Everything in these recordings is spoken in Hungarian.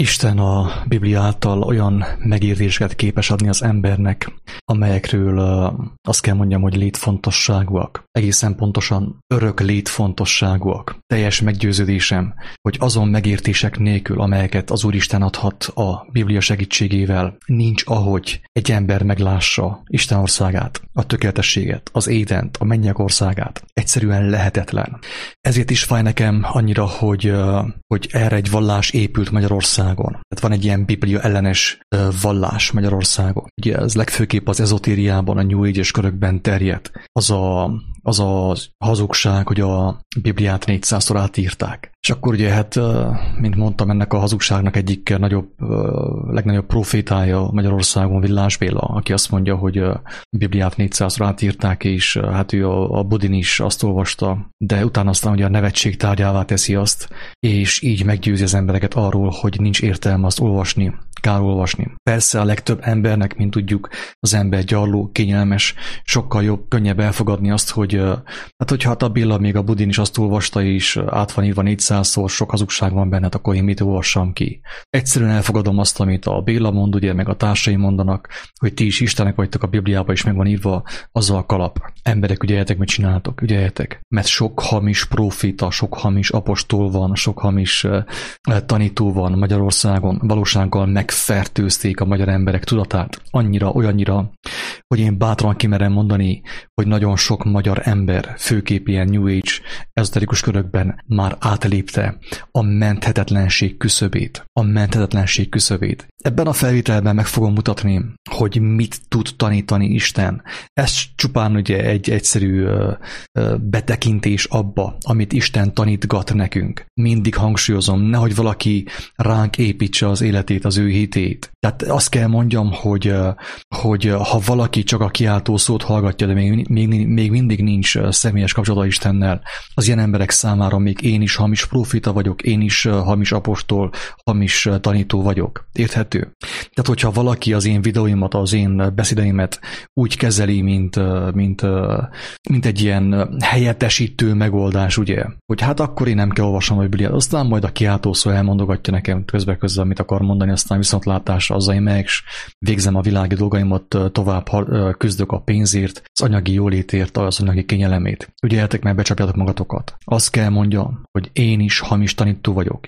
Isten a Biblia által olyan megértéseket képes adni az embernek, amelyekről azt kell mondjam, hogy létfontosságúak. Egészen pontosan örök létfontosságúak. Teljes meggyőződésem, hogy azon megértések nélkül, amelyeket az Úristen adhat a Biblia segítségével, nincs ahogy egy ember meglássa Isten országát, a tökéletességet, az Édent, a mennyek országát. Egyszerűen lehetetlen. Ezért is fáj nekem annyira, hogy erre egy vallás épült Magyarországon. Tehát van egy ilyen Biblia ellenes vallás Magyarországon. Ugye ez legfőképp az ezotériában, a New Age-es körökben terjedt. Az a hazugság, hogy a Bibliát 400-szor átírták. És akkor ugye, hát, mint mondtam, ennek a hazugságnak egyik legnagyobb profétája Magyarországon Villás Béla, aki azt mondja, hogy a Bibliát 400-szor átírták, és hát ő a Budin is azt olvasta, de utána aztán ugye a nevetség tárgyává teszi azt, és így meggyőzi az embereket arról, hogy nincs értelme azt olvasni, kár olvasni. Persze a legtöbb embernek, mint tudjuk, az ember gyarló, kényelmes, sokkal jobb, könnyebb elfogadni azt, hogy hát hogyha a Béla még a Budin is azt olvasta, és át van írva 400-szor, sok hazugság van benne, akkor én mit olvassam ki. Egyszerűen elfogadom azt, amit a Béla mond, ugye, meg a társai mondanak, hogy ti is Istenek vagytok, a Bibliában is meg van írva, azzal a kalap. Emberek, ügyeljetek, mit csináltok, ügyeljetek. Mert sok hamis prófita, sok hamis apostol van, sok hamis tanító van Magyarországon, valósággal megfertőzték a magyar emberek tudatát. Olyannyira, hogy én bátran kimerem mondani, hogy nagyon sok magyar ember, főképp ilyen New Age ezoterikus körökben már átlépte a menthetetlenség küszöbét. Ebben a felvételben meg fogom mutatni, hogy mit tud tanítani Isten. Ez csupán ugye egy egyszerű betekintés abba, amit Isten tanítgat nekünk. Mindig hangsúlyozom, nehogy valaki ránk építse az életét, az ő hitét. Tehát azt kell mondjam, hogy ha valaki csak a kiáltó szót hallgatja, de még mindig nincs személyes kapcsolata Istennel, az ilyen emberek számára még én is hamis prófita vagyok, én is hamis apostol, hamis tanító vagyok. Érthető? Tehát, hogyha valaki az én videóimat, az én beszédeimet úgy kezeli, mint egy ilyen helyettesítő megoldás, ugye, hogy hát akkor én nem kell olvasnom a Bibliát, aztán majd a kiáltó szó elmondogatja nekem közben, amit akar mondani, aztán viszontlátásra azzal én meg végzem a világi dolgaimat, tovább küzdök a pénzért, az anyagi jólétért, az anyagi kényelemét. Ügyeljetek meg, becsapjátok magatokat. Azt kell mondjam, hogy én is hamis tanító vagyok.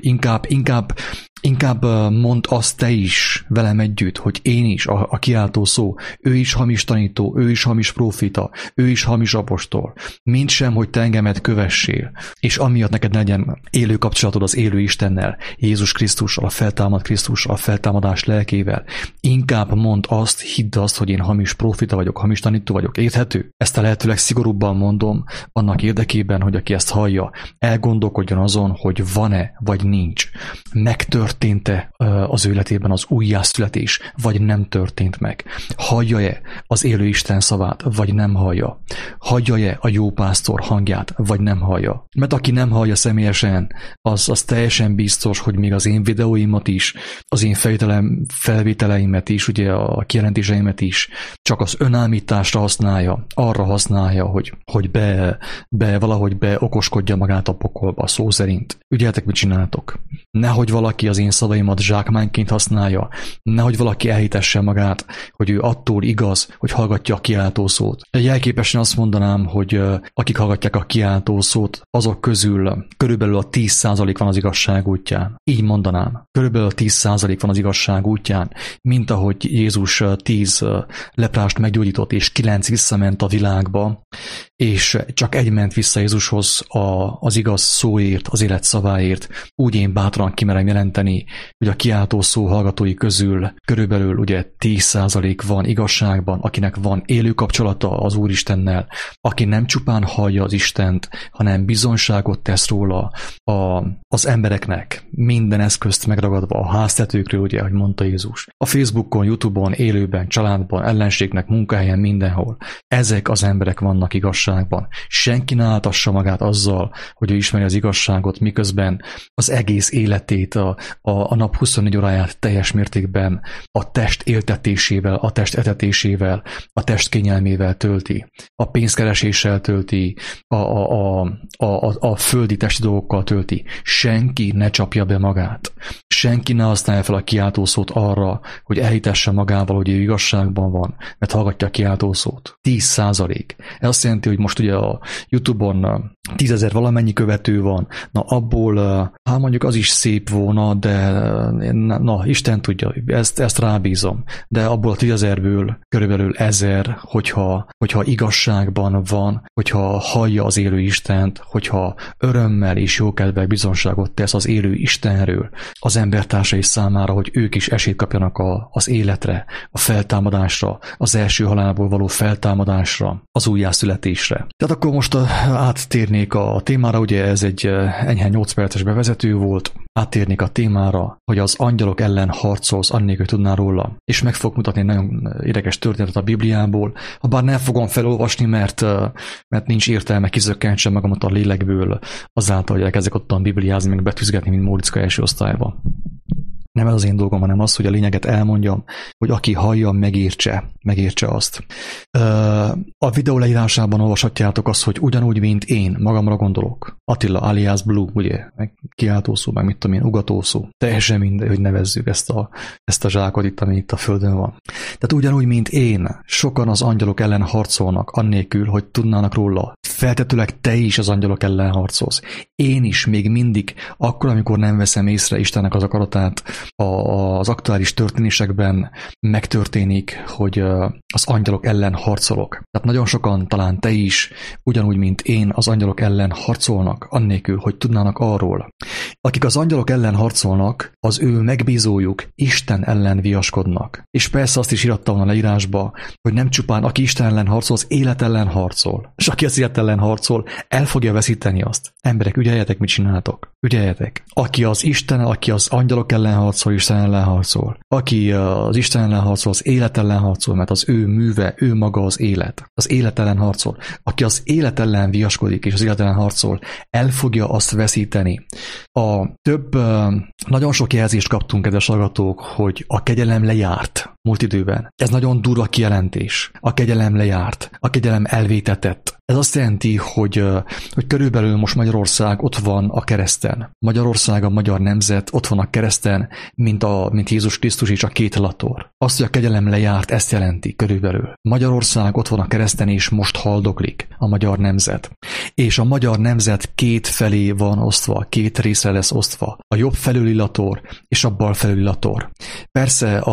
Inkább mondd azt te is velem együtt, hogy én is, a kiáltó szó, ő is hamis tanító, ő is hamis prófita, ő is hamis apostol. Mindsem, hogy te engemet kövessél, és amiatt neked legyen élő kapcsolatod az élő Istennel, Jézus Krisztussal, a feltámadt Krisztussal, a feltámadás lelkével. Inkább mondd azt, hidd azt, hogy én hamis prófita vagyok, hamis tanító vagyok. Érthető? Ezt a lehetőleg szigorúbban mondom, annak érdekében, hogy aki ezt hallja, elgondolkodjon azon, hogy van-e, vagy nincs. Megtörtént-e az ő életében az újjászületés, vagy nem történt meg? Hallja-e az élő Isten szavát, vagy nem hallja? Hallja-e a jó pásztor hangját, vagy nem hallja? Mert aki nem hallja személyesen, az teljesen biztos, hogy még az én videóimat is, az én felvételeimet is, ugye a kijelentéseimet is csak az önállításra használja, arra használja, hogy valahogy beokoskodja magát a pokolba, szó szerint. Ügyeljetek, mit csináltok. Nehogy valaki az én szavaimat zsákmányként használja, nehogy valaki elhitesse magát, hogy ő attól igaz, hogy hallgatja a kiáltó szót. Jelképesen azt mondanám, hogy akik hallgatják a kiáltó szót, azok közül körülbelül a 10% van az igazság útján. Így mondanám. Körülbelül a 10% van az igazság útján, mint ahogy Jézus 10 leprást meggyógyított, és 9 visszament a világba, és csak egy ment vissza Jézushoz az igaz szóért, az élet szaváért. Úgy én bátran kimerem jelenteni, hogy a kiáltó szó hallgatói közül körülbelül ugye 10% van igazságban, akinek van élő kapcsolata az Úristennel, aki nem csupán hallja az Istent, hanem bizonyságot tesz róla az embereknek, minden eszközt megragadva a háztetőkről, ugye, ahogy mondta Jézus. A Facebookon, YouTube-on, élőben, családban, ellenségnek, munkahelyen, mindenhol. Ezek az emberek vannak igazságban. Senki ne áltassa magát azzal, hogy ő ismeri az igazságot, miközben az egész élet életét, a nap 24 óráját teljes mértékben a test éltetésével, a test etetésével, a test kényelmével tölti, a pénzkereséssel tölti, a földi testi dolgokkal tölti. Senki ne csapja be magát. Senki ne használja fel a kiáltószót arra, hogy elhitesse magával, hogy ő igazságban van, mert hallgatja a kiáltószót. 10%. Ez azt jelenti, hogy most ugye a YouTube-on 10 000 valamennyi követő van, na abból, hát mondjuk az is szép volna, de na, Isten tudja, ezt rábízom, de abból a 10 000-ből körülbelül 1000, hogyha igazságban van, hogyha hallja az élő Istent, hogyha örömmel és jókedvel bizonságot tesz az élő Istenről az embertársai számára, hogy ők is esélyt kapjanak az életre, a feltámadásra, az első halálból való feltámadásra, az újjászületésre. Tehát akkor most áttérnék a témára, ugye ez egy enyhe 8 perces bevezető volt, áttérnék a témára, hogy az angyalok ellen harcolsz, annélkül tudnál róla. És meg fog mutatni egy nagyon érdekes történetet a Bibliából, habár nem fogom felolvasni, mert nincs értelme kizökkentsem magamat a lélekből azáltal, hogy elkezdek ottan bibliázni, meg betűzgetni, mint Móriczka első osztályban. Nem ez az én dolgom, hanem az, hogy a lényeget elmondjam, hogy aki hallja, megértse azt. A videó leírásában olvashatjátok azt, hogy ugyanúgy, mint én, magamra gondolok. Attila alias Blue, ugye, meg kiáltószó, meg mit tudom én, ugatószó. Teljesen mindegy, hogy nevezzük ezt a zsákot itt, ami itt a földön van. Tehát ugyanúgy, mint én, sokan az angyalok ellen harcolnak, annélkül, hogy tudnának róla. Feltetőleg te is az angyalok ellen harcolsz. Én is még mindig, akkor, amikor nem veszem észre Istennek az akaratát, az aktuális történésekben megtörténik, hogy az angyalok ellen harcolok. Tehát nagyon sokan, talán te is, ugyanúgy, mint én, az angyalok ellen harcolnak, annélkül, hogy tudnának arról. Akik az angyalok ellen harcolnak, az ő megbízójuk Isten ellen viaskodnak. És persze azt is íratta volna a leírásba, hogy nem csupán aki Isten ellen harcol, az élet ellen harcol. És aki az élet ellen harcol, el fogja veszíteni azt. Emberek, ügyeljetek, mit csináltok? Ügyeljetek. Aki az Isten, aki az angyalok ellen harcol, Isten ellen harcol. Aki az Isten ellen harcol, az élet ellen harcol, mert az ő műve, ő maga az élet. Az élet ellen harcol. Aki az élet ellen viaskodik, és az élet ellen harcol, el fogja azt veszíteni. Nagyon sok jelzést kaptunk, kedves hallgatók, hogy a kegyelem lejárt múlt időben. Ez nagyon durva kijelentés. A kegyelem lejárt. A kegyelem elvétetett. Ez azt jelenti, hogy körülbelül most Magyarország ott van a kereszten. Magyarország, a magyar nemzet ott van a kereszten, mint Jézus Krisztus és a két lator. Azt, hogy a kegyelem lejárt, ezt jelenti körülbelül. Magyarország ott van a kereszten, és most haldoklik a magyar nemzet. És a magyar nemzet két felé van osztva, két részre lesz osztva. A jobb felüli lator és a bal felüli lator. Persze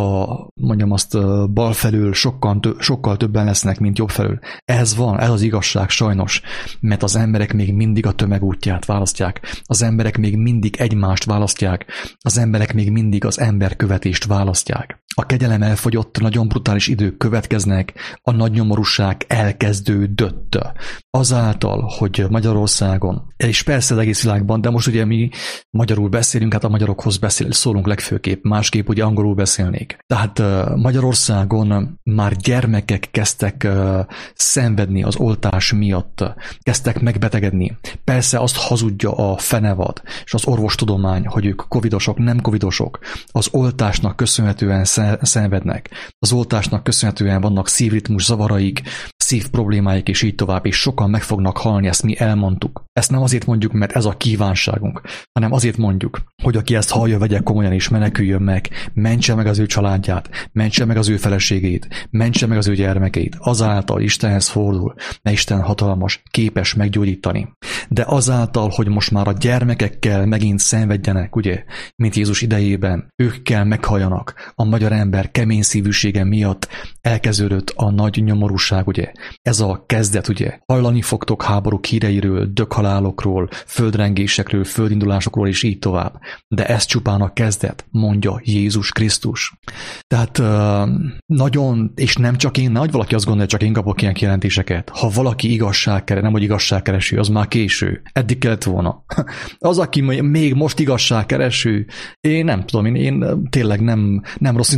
bal felül sokkal többen lesznek, mint jobb felül. Ez az igazság sajnos, mert az emberek még mindig a tömeg útját választják, az emberek még mindig egymást választják, az emberek még mindig az emberkövetést választják. A kegyelem elfogyott, nagyon brutális idők következnek, a nagy nyomorúság elkezdődött. Azáltal, hogy Magyarországon, és persze az egész világban, de most ugye mi magyarul beszélünk, hát a magyarokhoz szólunk legfőképp, másképp ugye angolul beszélnék. Tehát Magyarországon már gyermekek kezdtek szenvedni az oltás miatt, kezdtek megbetegedni. Persze azt hazudja a fenevad és az orvostudomány, hogy ők covidosok, nem covidosok. Az oltásnak köszönhetően szenvednek. Az oltásnak köszönhetően vannak szívritmus zavaraik, szívproblémáik és így tovább, és sokan meg fognak halni, ezt mi elmondtuk. Ezt nem azért mondjuk, mert ez a kívánságunk, hanem azért mondjuk, hogy aki ezt hallja, vegye komolyan és meneküljön meg, mentse meg az ő családját, mentse meg az ő feleségét, mentse meg az ő gyermekeit, azáltal Istenhez fordul, mert Isten hatalmas, képes meggyógyítani. De azáltal, hogy most már a gyermekekkel megint szenvedjenek, ugye, mint Jézus idejében, ők kell meghalljanak, a magyar ember kemény szívűsége miatt elkezdődött a nagy nyomorúság, ugye. Ez a kezdet, ugye. Hallani fogtok háborúk híreiről, döghalálokról, földrengésekről, földindulásokról és így tovább. De ez csupán a kezdet, mondja Jézus Krisztus. Tehát nagyon, és nem csak én, nehogy valaki azt gondolja, csak én kapok ilyen kijelentéseket. Ha valaki nem hogy igazságkereső, az már késő. Eddig kellett volna. Az, aki még most igazságkereső, én nem tudom, én tényleg nem rossz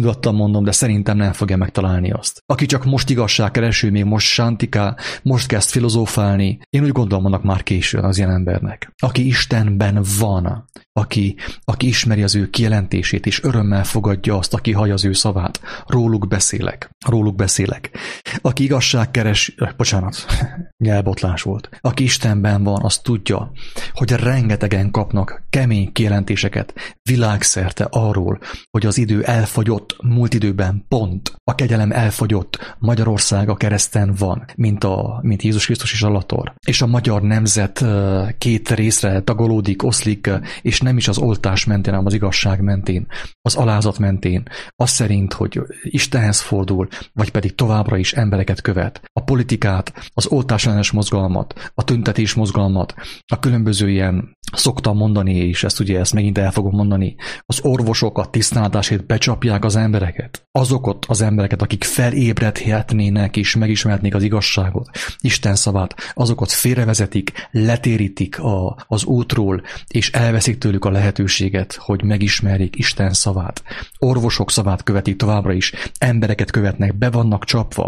indulattal mondom, de szerintem nem fogja megtalálni azt. Aki csak most igazságkereső, még most sántikál, most kezd filozófálni, én úgy gondolom, annak már későn az ilyen embernek. Aki Istenben van, aki ismeri az ő kijelentését, és örömmel fogadja azt, aki hallja az ő szavát. Róluk beszélek. Aki igazságkeres, nyelvbotlás volt. Aki Istenben van, az tudja, hogy rengetegen kapnak kemény kijelentéseket világszerte arról, hogy az idő elfogyott, múlt időben pont. A kegyelem elfogyott, Magyarország a kereszten van, mint Jézus Krisztus és a Lator. És a magyar nemzet két részre tagolódik, oszlik, és nem is az oltás mentén, hanem az igazság mentén, az alázat mentén, az szerint, hogy Istenhez fordul, vagy pedig továbbra is embereket követ. A politikát, az oltásellenes mozgalmat, a tüntetés mozgalmat, a különböző ilyen, szoktam mondani, és ezt megint el fogom mondani, az orvosok a tisztánlátásért becsapják az embereket. Azokat az embereket, akik felébredhetnének és megismerhetnék az igazságot, Isten szavát, azokat félrevezetik, letérítik az útról, és elveszik tőlük a lehetőséget, hogy megismerjék Isten szavát. Orvosok szavát követik továbbra is, embereket követnek, be vannak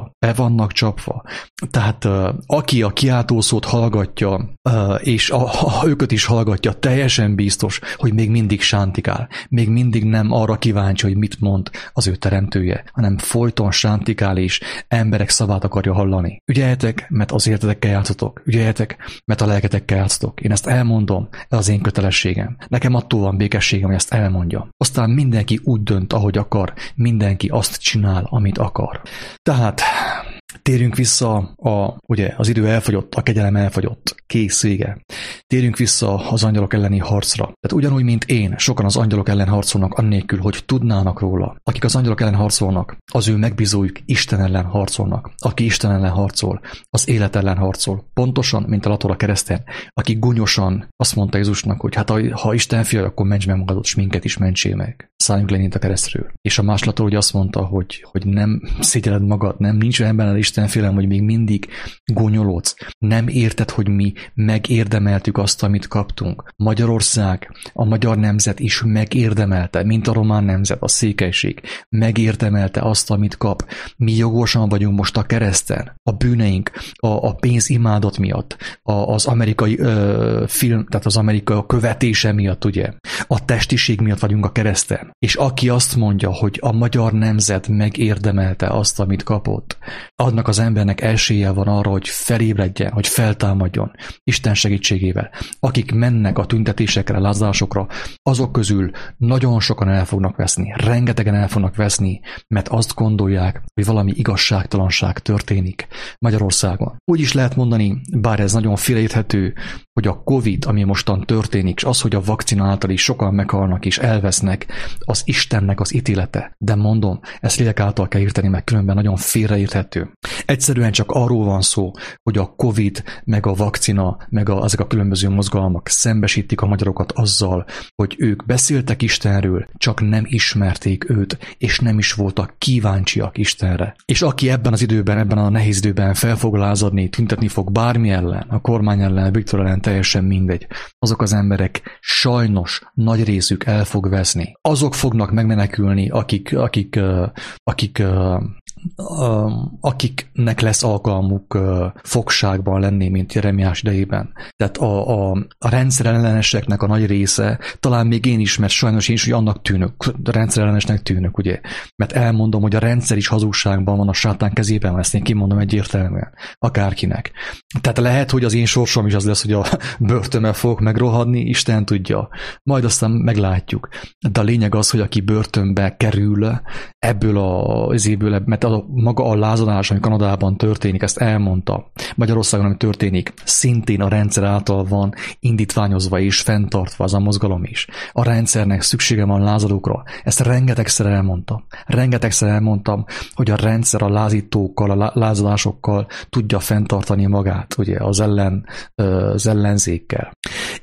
csapva. Tehát aki a kiáltószót hallgatja, és őket is hallgatja, teljesen biztos, hogy még mindig sántikál, még mindig nem arra kíváncsi, hogy mit mond az ő teremtője, hanem folyton sántikál és emberek szavát akarja hallani. Ügyeljetek, mert az értetekkel játszotok. Ügyeljetek, mert a lelketekkel játszotok. Én ezt elmondom, ez az én kötelességem. Nekem attól van békességem, hogy ezt elmondjam. Aztán mindenki úgy dönt, ahogy akar, mindenki azt csinál, amit akar. Tehát térjünk vissza, ugye az idő elfogyott, a kegyelem elfogyott, kész, vége. Térjünk vissza az angyalok elleni harcra. Tehát ugyanúgy, mint én, sokan az angyalok ellen harcolnak annélkül, hogy tudnának róla. Akik az angyalok ellen harcolnak, az ő megbízójuk Isten ellen harcolnak. Aki Isten ellen harcol, az élet ellen harcol. Pontosan, mint a Lator a kereszten, aki gonyosan azt mondta Jézusnak, hogy hát ha Isten fia, akkor ments meg magadot, és minket is mentsél meg. Szálljunk le a keresztről. És a máslator ugye azt mondta, hogy nem szégyeled magad, nincs olyan benned Isten félelem, hogy még mindig gonyolodsz. Nem érted, hogy mi megérdemeltük azt, amit kaptunk. Magyarország, a magyar nemzet is megérdemelte, mint a román nemzet, a székelység. Megérdemelte azt, amit kap. Mi jogosan vagyunk most a kereszten. A bűneink, a pénzimádat miatt, az amerikai film, tehát az amerikai követése miatt, ugye. A testiség miatt vagyunk a kereszten. És aki azt mondja, hogy a magyar nemzet megérdemelte azt, amit kapott, annak az embernek esélye van arra, hogy felébredjen, hogy feltámadjon Isten segítségével. Akik mennek a tüntetésekre, lázadásokra, azok közül nagyon sokan el fognak veszni, rengetegen el fognak veszni, mert azt gondolják, hogy valami igazságtalanság történik Magyarországon. Úgy is lehet mondani, bár ez nagyon félreérthető, hogy a Covid, ami mostan történik, és az, hogy a vakcina által is sokan meghalnak és elvesznek, az Istennek az ítélete. De mondom, ezt lélek által kell érteni, mert különben nagyon félreérthető. Egyszerűen csak arról van szó, hogy a Covid, meg a vakcina, meg ezek a különböző mozgalmak szembesítik a magyarokat azzal, hogy ők beszéltek Istenről, csak nem ismerték őt, és nem is voltak kíváncsiak Istenre. És aki ebben az időben, ebben a nehéz időben fel fog lázadni, tüntetni fog bármi ellen, a kormány ellen, a Viktor ellen, teljesen mindegy, azok az emberek sajnos nagy részük el fog veszni. Azok fognak megmenekülni, akiknek lesz alkalmuk fogságban lenni, mint Jeremiás idejében. Tehát a rendszerelleneseknek a nagy része, talán még én is, mert sajnos én is, hogy annak tűnök, rendszerellenesnek tűnök, ugye. Mert elmondom, hogy a rendszer is hazugságban van, a sátán kezében van, ezt én kimondom egyértelműen, akárkinek. Tehát lehet, hogy az én sorsom is az lesz, hogy a börtönbe fogok megrohadni, Isten tudja. Majd aztán meglátjuk. De a lényeg az, hogy aki börtönbe kerül ebből mert maga a lázadás, ami Kanadában történik, ezt elmondta. Magyarországon, ami történik, szintén a rendszer által van indítványozva és fenntartva az a mozgalom is. A rendszernek szüksége van lázadókra. Ezt rengetegszer elmondtam, hogy a rendszer a lázítókkal, a lázadásokkal tudja fenntartani magát, ugye, az ellenzékkel.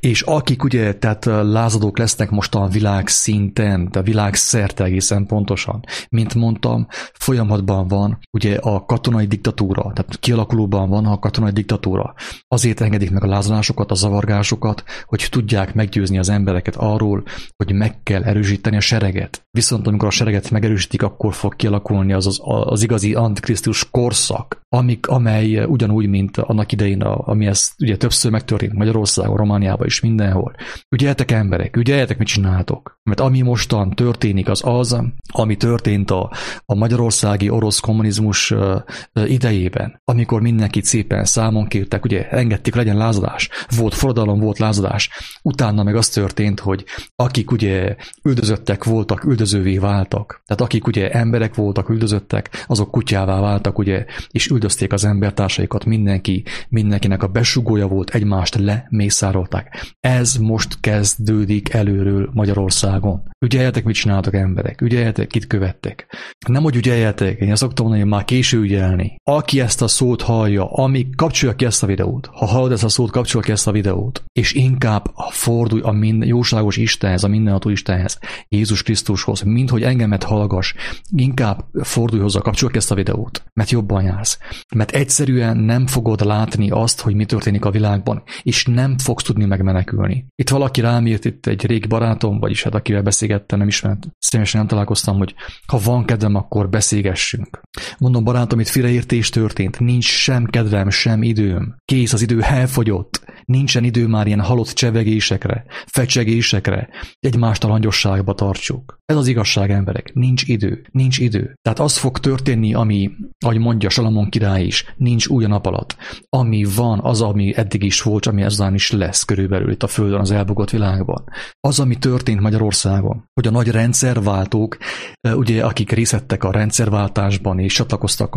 És akik ugye, tehát lázadók lesznek most a világ szinten, de világ szerte egészen pontosan. Mint mondtam, folyamatban van ugye a katonai diktatúra, tehát kialakulóban van a katonai diktatúra. Azért engedik meg a lázadásokat, a zavargásokat, hogy tudják meggyőzni az embereket arról, hogy meg kell erősíteni a sereget. Viszont amikor a sereget megerősítik, akkor fog kialakulni az igazi antikrisztus korszak, amely ugyanúgy, mint annak idején, ami ezt ugye többször megtörtént Magyarországon, Romániában is mindenhol. Ügyeljetek emberek, ügyeljetek, mit csináltok. Mert ami mostan történik, az, ami történt a magyarországi orosz kommunizmus idejében, amikor mindenkit szépen számon kértek, ugye engedték, legyen lázadás, volt forradalom, volt lázadás, utána meg az történt, hogy akik ugye üldözöttek voltak, üldözővé váltak. Tehát akik ugye emberek voltak, üldözöttek, azok kutyává váltak, ugye, és üldözték az embertársaikat, mindenkinek a besugója volt, egymást lemészárolták. Ez most kezdődik előről Magyarországon. Ügyeljetek, mit csináltak emberek, ügyeljetek, kit követtek. Nem, hogy ügyeljetek, én azt szoktam mondani, hogy már késő ügyelni. Aki ezt a szót hallja, kapcsolja ki ezt a videót. Ha hallod ezt a szót, kapcsolja ki ezt a videót. És inkább fordulj a jóságos Istenhez, a mindenható Istenhez, Jézus Krisztushoz, mint hogy engemet hallgass, inkább fordulj hozzá, kapcsolja ki ezt a videót, mert jobban jársz. Mert egyszerűen nem fogod látni azt, hogy mi történik a világban, és nem fogsz tudni megmenekülni. Itt valaki rám írt, itt egy régi barátom, vagyis hát akivel beszélgettem, nem ismert, személyesen nem találkoztam, hogy ha van kedvem, akkor beszélgessünk. Mondom, barátom, itt félreértés történt, nincs sem kedvem, sem időm. Kész, az idő elfogyott. Nincsen idő már ilyen halott csevegésekre, fecsegésekre, egymást a langyosságba tartsuk. Ez az igazság, emberek. Nincs idő. Nincs idő. Tehát az fog történni, ami, ahogy mondja Salamon király is, nincs új a nap alatt. Ami van, az, ami eddig is volt, ami ezután is lesz körülbelül itt a Földön, az elbukott világban. Az, ami történt Magyarországon, hogy a nagy rendszerváltók, ugye, akik részt vettek a rendszerváltásban, és csatlakoztak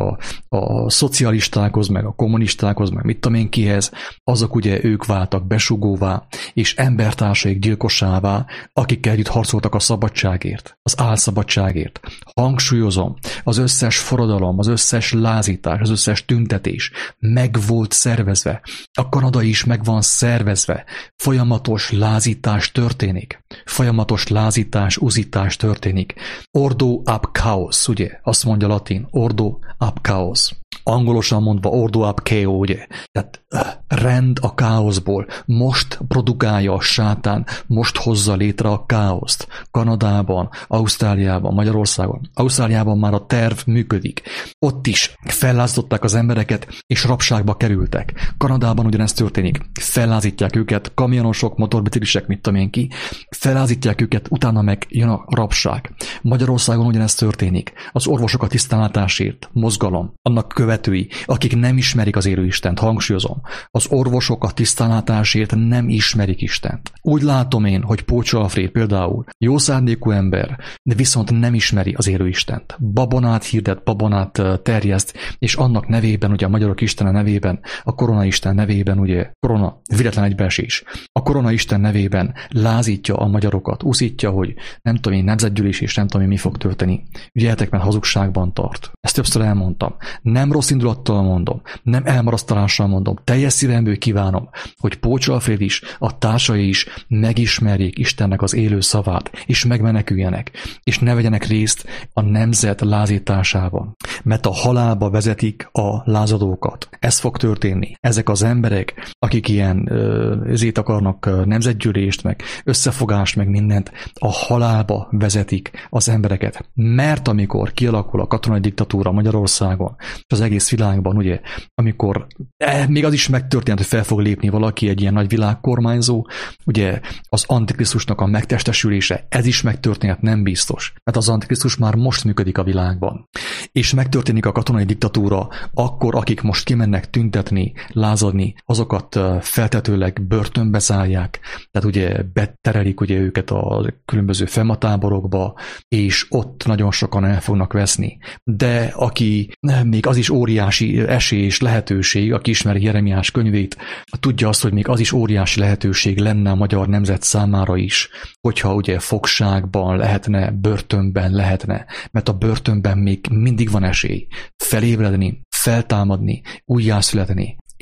a szocialistákhoz, meg a kommunistákhoz, meg mit tudom én kihez, azok ugye ők váltak besugóvá, és embertársaik gyilkosává, akikkel együtt harcoltak a szabadságért, az álszabadságért. Hangsúlyozom, az összes forradalom, az összes lázítás, az összes tüntetés meg volt szervezve. A kanadai is meg van szervezve. Folyamatos lázítás történik. Folyamatos lázítás, uzítás történik. Ordo ab chaos, ugye? Azt mondja latin, ordo ab chaos. Angolosan mondva ordo ab chaos, ugye? Tehát rend a káoszból. Most produkálja a sátán, most hozza létre a káoszt. Kanadában, Ausztráliában, Magyarországon. Ausztráliában már a terv működik. Ott is fellázították az embereket, és rabságba kerültek. Kanadában ugyanezt történik. Fellázítják őket, kamionosok, motorbiciklisek, mit tudom én ki. Fellázítják őket, utána meg jön a rabság. Magyarországon ugyanezt történik. Az orvosok a tisztánlátásért, mozgalom, annak követői, akik nem ismerik az élő Istent, hangsúlyozom. Az orvosok a tisztánlátásért nem ismerik Istent. Úgy látom én, hogy Pócsó Alfréd például jó szándékú ember, de viszont nem ismeri az élő Istent. Babonát hirdet, babonát terjeszt, és annak nevében, ugye a magyarok Istene nevében, a Korona Isten nevében, ugye korona, véletlen egybeesés. A Korona Isten nevében lázítja a magyarokat, úszítja, hogy nem tudom én, nemzetgyűlés, és nem tudom én, mi fog történni. Ügyeljetek, mert hazugságban tart. Ezt többször elmondtam. Nem rossz indulattal mondom, nem elmarasztalással mondom, teljes szívemből kívánom, hogy Pócsó Alfréd is, a társai is megismerjék Istennek az élő szavát, és megmeneküljenek, és ne vegyenek részt a nemzet lázításában. Mert a halálba vezetik a lázadókat. Ez fog történni. Ezek az emberek, akik ilyen ezért akarnak nemzetgyűlést, meg összefogást, meg mindent, a halálba vezetik az embereket. Mert amikor kialakul a katonai diktatúra Magyarországon, és az egész világban, ugye, amikor még az is megtörtént, hogy fel fog lépni valaki, egy ilyen nagy világkormányzó, ugye az Antikrisztusnak a megtestesülése, ez is megtörténhet, nem biztos. Mert az Antikrisztus már most működik a világban. És megtörténik a katonai diktatúra, akkor akik most kimennek tüntetni, lázadni, azokat feltetőleg börtönbe zárják, tehát ugye beterelik ugye őket a különböző felmatáborokba, és ott nagyon sokan el fognak veszni. De aki még az is óriási esély és lehetőség, aki ismeri Jeremiás könyvét, tudja azt, hogy még az is óriási lehetőség lenne a magyar nemzet számára is, hogyha ugye fogságban lehetne, börtönben lehetne, mert a börtönben még mindig van esély felébredni, feltámadni, újjászületni,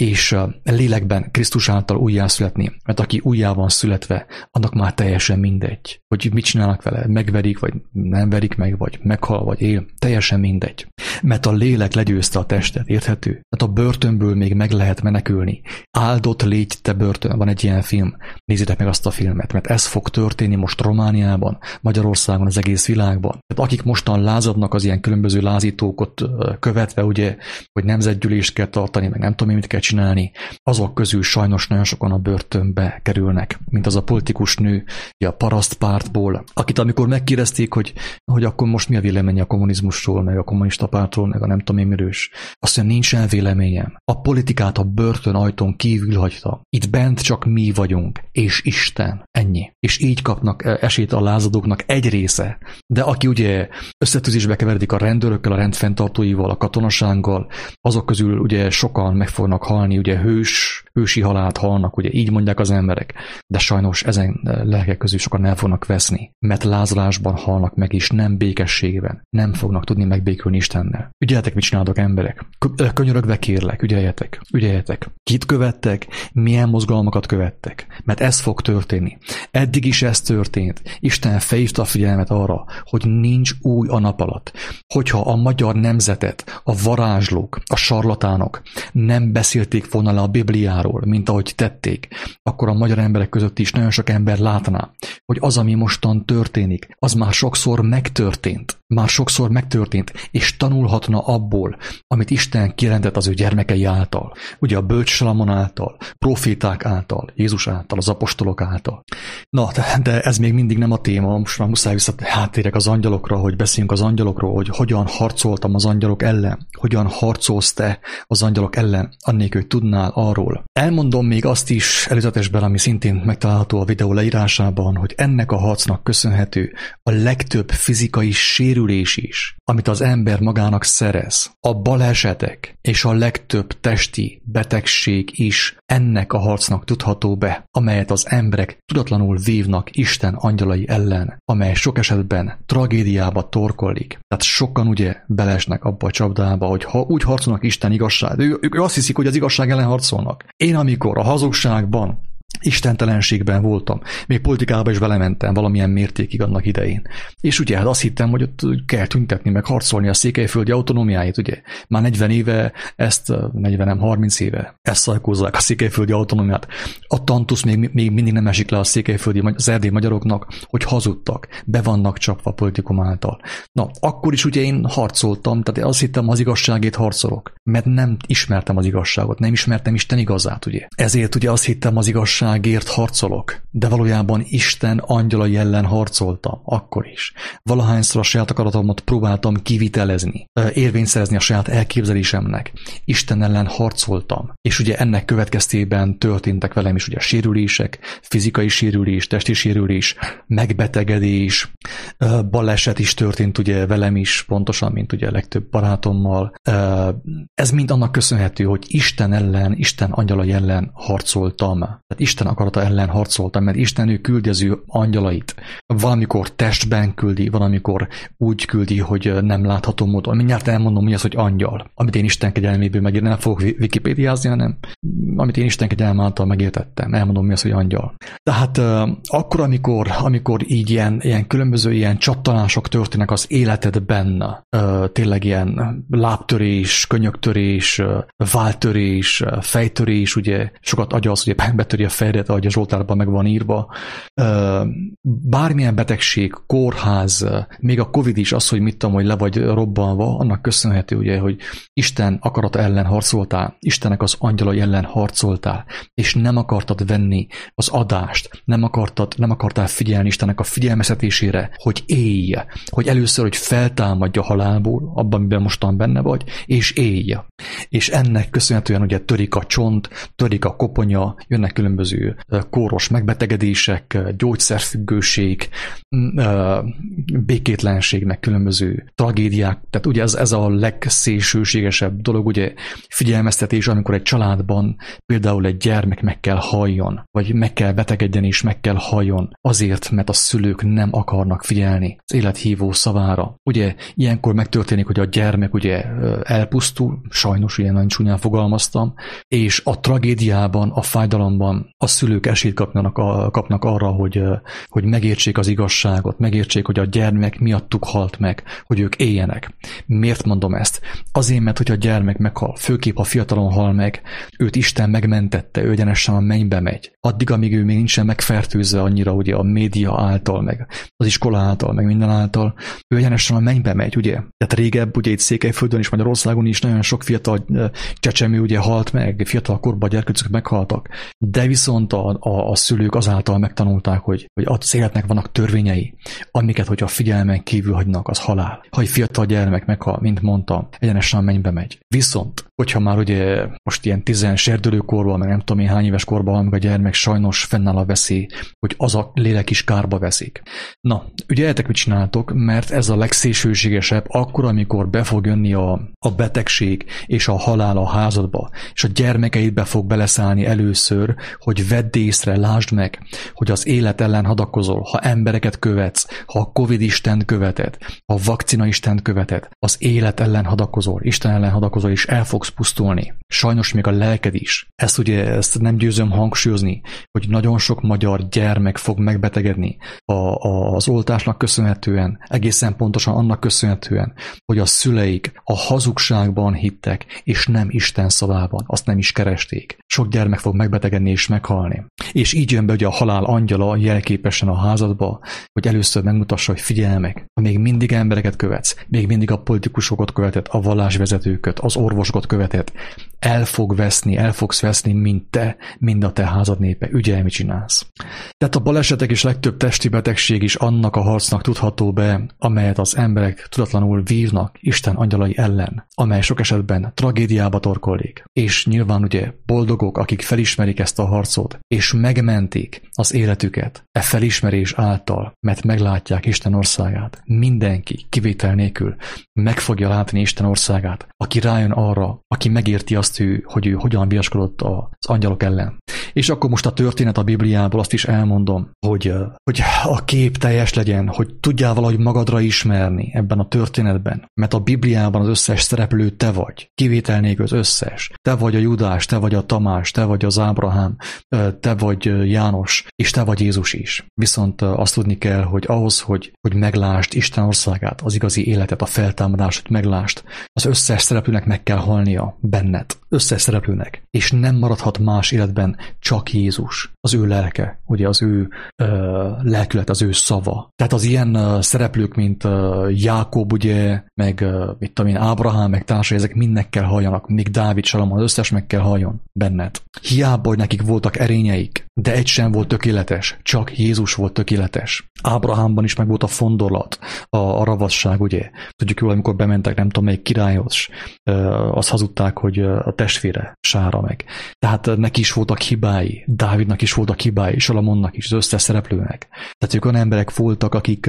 és lélekben Krisztus által újjászületni, mert aki újjá van születve, annak már teljesen mindegy, hogy mit csinálnak vele, megverik, vagy nem verik meg, vagy meghal, vagy él, teljesen mindegy. Mert a lélek legyőzte a testet, érthető? Tehát a börtönből még meg lehet menekülni. Áldott légy te börtön, van egy ilyen film, nézzétek meg azt a filmet, mert ez fog történni most Romániában, Magyarországon, az egész világban. Tehát akik mostan lázadnak az ilyen különböző lázítókot követve, ugye, hogy nemzetgyűlést kell tartani, meg nem tudom, mit kell csinálni, azok közül sajnos nagyon sokan a börtönbe kerülnek, mint az a politikus nő a parasztpártból, akit amikor megkérdezték, hogy akkor most mi a véleménye a kommunizmusról, meg a kommunista pártról, meg a nem tudom én miről, azt mondja, nincsen véleményem. A politikát a börtön ajtón kívül hagyta. Itt bent csak mi vagyunk, és Isten. Ennyi. És így kapnak esélyt a lázadóknak egy része. De aki ugye összetűzésbe keveredik a rendőrökkel, a rendfenntartóival, a katonasággal, azok közül ugye sokan meg fognak halni, ugye hősi halált halnak, ugye így mondják az emberek, de sajnos ezen lelkek közül sokan el fognak veszni, mert lázadásban halnak meg, és nem békességben. Nem fognak tudni megbékülni Istennel. Ügyeljetek, mit csináltok, emberek. Könyörögve kérlek, ügyeljetek. Kit követtek, milyen mozgalmakat követtek, mert ez fog történni. Eddig is ez történt. Isten felhívta a figyelmet arra, hogy nincs új a nap alatt. Hogyha a magyar nemzetet, a varázslók, a sarlatánok nem beszélték volna le a Bibliáról, mint ahogy tették, akkor a magyar emberek között is nagyon sok ember látná, hogy az, ami mostan történik, az már sokszor megtörtént, és tanulhatna abból, amit Isten kijelentett az ő gyermekei által. Ugye a bölcs Salamon által, proféták által, Jézus által, az apostolok által. Na, de ez még mindig nem a téma, most már muszáj háttérek az angyalokra, hogy beszéljünk az angyalokról, hogy hogyan harcoltam az angyalok ellen, hogyan harcolsz te az angyalok ellen, annélkül, hogy tudnál arról. Elmondom még azt is előzetesben, ami szintén megtalálható a videó leírásában, hogy ennek a harcnak köszönhető a legtöbb fizikai sérülés is, amit az ember magának szerez. A balesetek és a legtöbb testi betegség is ennek a harcnak tudható be, amelyet az emberek tudatlanul vívnak Isten angyalai ellen, amely sok esetben tragédiába torkollik. Tehát sokan ugye belesnek abba a csapdába, hogy ha úgy harcolnak Isten igazság, ők azt hiszik, hogy az igazság ellen harcolnak. Én amikor a hazugságban, istentelenségben voltam. Még politikába is belementem valamilyen mértékig annak idején. És ugye hát azt hittem, hogy ott kell tüntetni, meg harcolni a székelyföldi autonómiáit, ugye. Már 40 éve, 30 éve ezt szajkózzák a székelyföldi autonómiát. A tantusz még mindig nem esik le a székelyföldi, az erdélyi magyaroknak, hogy hazudtak, be vannak csapva a politikum által. Na, akkor is ugye én harcoltam, tehát azt hittem, az igazságért harcolok, mert nem ismertem az igazságot, nem ismertem Isten igazát, ugye. Ezért ugye azt hittem, az igazságért harcolok, de valójában Isten angyalai ellen harcoltam, akkor is. Valahányszor a saját akaratomat próbáltam kivitelezni, érvényt szerezni a saját elképzelésemnek. Isten ellen harcoltam, és ugye ennek következtében történtek velem is ugye sérülések, fizikai sérülés, testi sérülés, megbetegedés, baleset is történt ugye velem is, pontosan, mint ugye a legtöbb barátommal. Ez mind annak köszönhető, hogy Isten angyalai ellen harcoltam. Tehát Isten akarata ellen harcoltam, mert Isten ő küldi az ő angyalait. Valamikor testben küldi, valamikor úgy küldi, hogy nem látható módon. Mindjárt elmondom, mi az, hogy angyal. Amit én Isten kegyelméből megértem, nem fogok wikipédiázni, hanem amit én Isten kegyelm által megértettem. Elmondom, mi az, hogy angyal. Tehát akkor, amikor így ilyen különböző ilyen csattanások történnek az életedben, tényleg ilyen lábtörés, könyöktörés, váltörés, fejtörés, ugye sokat agyalsz, ugye betöri a fejedet, ahogy a Zsoltárban meg van írva. Bármilyen betegség, kórház, még a Covid is az, hogy mit tudom, hogy le vagy robbanva, annak köszönhető, ugye, hogy Isten akarata ellen harcoltál, Istennek az angyalai ellen harcoltál, és nem akartad venni az adást, nem akartál figyelni Istennek a figyelmeztetésére, hogy élj, hogy először, hogy feltámadja a halálból, abban, amiben mostan benne vagy, és élj. És ennek köszönhetően ugye törik a csont, törik a koponya, jönnek különböző különböző kóros megbetegedések, gyógyszerfüggőség, békétlenség, meg különböző tragédiák. Tehát ugye ez a legszélsőségesebb dolog, ugye figyelmeztetés, amikor egy családban például egy gyermek meg kell halljon, vagy meg kell betegedjen és meg kell halljon, azért, mert a szülők nem akarnak figyelni az élethívó szavára. Ugye ilyenkor megtörténik, hogy a gyermek ugye elpusztul, sajnos ilyen nagyon csúnyán fogalmaztam, és a tragédiában, a fájdalomban a szülők esélyt kapnak arra, hogy megértsék az igazságot, megértsék, hogy a gyermek miattuk halt meg, hogy ők éljenek. Miért mondom ezt? Azért, mert hogy a gyermek meghal, főképp a fiatalon hal meg, őt Isten megmentette, ő egyenesen a mennybe megy. Addig, amíg ő még nincsen megfertőzve annyira ugye a média által, meg az iskola által, meg minden által, ő egyenesen a mennybe megy, ugye? Tehát régebb, ugye itt Székelyföldön és Magyarországon is nagyon sok fiatal csecsemő ugye halt meg, fiatal korban a gyerkőcök meghaltak, de viszont a szülők azáltal megtanulták, hogy az életnek vannak törvényei, amiket, hogyha figyelmen kívül hagynak, az halál. Ha egy fiatal gyermek meghal, mint mondtam, egyenesen a mennybe megy. Viszont, hogyha már ugye most ilyen 10 serdülőkorban, meg nem tudom én hány éves korban van, meg a gyermek, sajnos fennáll a veszély, hogy az a lélek is kárba veszik. Na, ugye értek, mit csináltok, mert ez a legszélsőségesebb akkor, amikor be fog jönni a betegség és a halál a házadba, és a gyermekeidbe fog beleszállni először, hogy vedd észre, lásd meg, hogy az élet ellen hadakozol, ha embereket követsz, ha a Covid Istent követed, ha a vakcina Istent követed, az élet ellen hadakozol, Isten ellen hadakozol, és el fogsz pusztulni. Sajnos még a lelked is. Ezt nem győzöm hangsúlyozni, hogy nagyon sok magyar gyermek fog megbetegedni az oltásnak köszönhetően, egészen pontosan annak köszönhetően, hogy a szüleik a hazugságban hittek, és nem Isten szavában, azt nem is keresték. Sok gyermek fog megbetegedni és meghalni. És így jön be ugye a halál angyala jelképesen a házadba, hogy először megmutassa, hogy figyelj meg, ha még mindig embereket követsz, még mindig a politikusokat követed, a vallásvezetőket, az orvosokat követed, el fogsz veszni, mind a te házad népe. Ügyelj, mit csinálsz. Tehát a balesetek és legtöbb testi betegség is annak a harcnak tudható be, amelyet az emberek tudatlanul vívnak Isten angyalai ellen, amely sok esetben tragédiába torkollik. És nyilván ugye boldogok, akik felismerik ezt a harcot, és megmentik az életüket e felismerés által, mert meglátják Isten országát. Mindenki, kivétel nélkül meg fogja látni Isten országát, aki rájön arra, aki megérti azt, hogy ő hogyan viaskodott az angyalok ellen. És akkor most a történet a Bibliából, azt is elmondom, hogy a kép teljes legyen, hogy tudjál valahogy magadra ismerni ebben a történetben, mert a Bibliában az összes szereplő te vagy, kivétel nélkül az összes. Te vagy a Judás, te vagy a Tamás, te vagy az Ábrahám, te vagy János, és te vagy Jézus is. Viszont azt tudni kell, hogy ahhoz, hogy meglásd Isten országát, az igazi életet, a feltámadást, hogy meglásd, az összes szereplőnek meg kell halnia benned. Összes szereplőnek. És nem maradhat más életben csak Jézus, az ő lelke, ugye az ő lelkület, az ő szava. Tehát az ilyen szereplők, mint Jákob, ugye, meg mit tudom én, Ábrahám, meg társai, ezek mind meg kell halljanak, még Dávid, Salamon, az összes meg kell halljon benned. Hiába, hogy nekik voltak erényeik, de egy sem volt tökéletes, csak Jézus volt tökéletes. Ábrahámban is meg volt a fondorlat, a ravasság, ugye. Tudjuk jól, amikor bementek, nem tudom, melyik királyhoz, azt hazudták, hogy a testvére sára meg. Tehát neki is voltak hibái, Dávidnak is voltak hibái, Salamonnak is, az összes szereplőnek. Tehát ők olyan emberek voltak, akik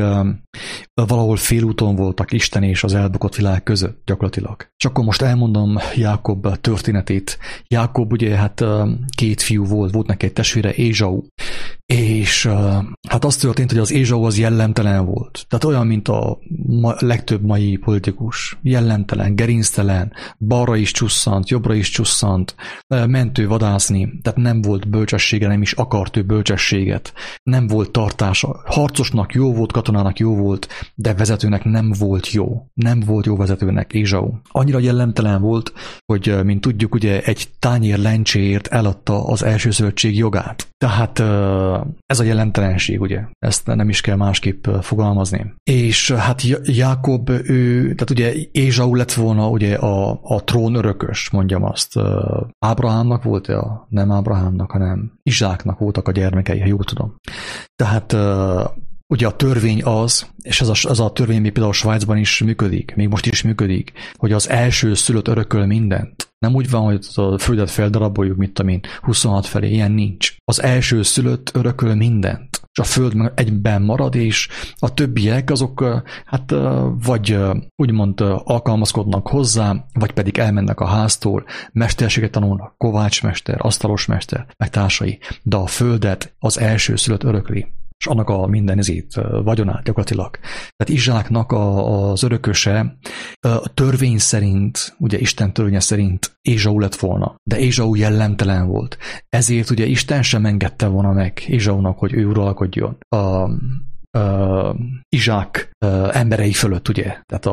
valahol félúton voltak Isten és az elbukott világ között gyakorlatilag. És akkor most elmondom Jákob történetét. Jákob ugye hát 2 fiú volt neki egy testvére, Ézsau. És hát az történt, hogy az Ézsau az jellemtelen volt. Tehát olyan, mint a legtöbb mai politikus. Jellemtelen, gerinctelen, balra is csusszant, jobbra is csusszant, mentő vadászni, tehát nem volt bölcsessége, nem is akart ő bölcsességet. Nem volt tartása. Harcosnak jó volt, katonának jó volt, de vezetőnek nem volt jó. Nem volt jó vezetőnek Ézsau. Annyira jellemtelen volt, hogy mint tudjuk, ugye egy tányér lencséért eladta az elsőszövetség jogát. Tehát ez a jellemtelenség, ugye, ezt nem is kell másképp fogalmazni. És hát Jákob, tehát ugye Ézsau lett volna ugye a trón örökös, mondjam azt. Ábrahámnak volt nem Ábrahámnak, hanem Izsáknak voltak a gyermekei, ha jól tudom. Tehát ugye a törvény az, és ez a törvény még például Svájcban is működik, még most is működik, hogy az első szülött örököl mindent. Nem úgy van, hogy a földet feldaraboljuk, mit tudom én, 26 felé, ilyen nincs. Az első szülött örököl mindent. És a föld meg egyben marad, és a többiek azok hát vagy úgymond alkalmazkodnak hozzá, vagy pedig elmennek a háztól, mesterséget tanulnak, kovácsmester, asztalosmester, meg társai, de a földet az első szülött örökli, és annak a mindenizét, vagyonát gyakorlatilag. Tehát Izsáknak az örököse a törvény szerint, ugye Isten törvénye szerint Ézsau lett volna, de Ézsau jellemtelen volt. Ezért ugye Isten sem engedte volna meg Ézsaunak, hogy ő uralkodjon Izsák emberei fölött, ugye, tehát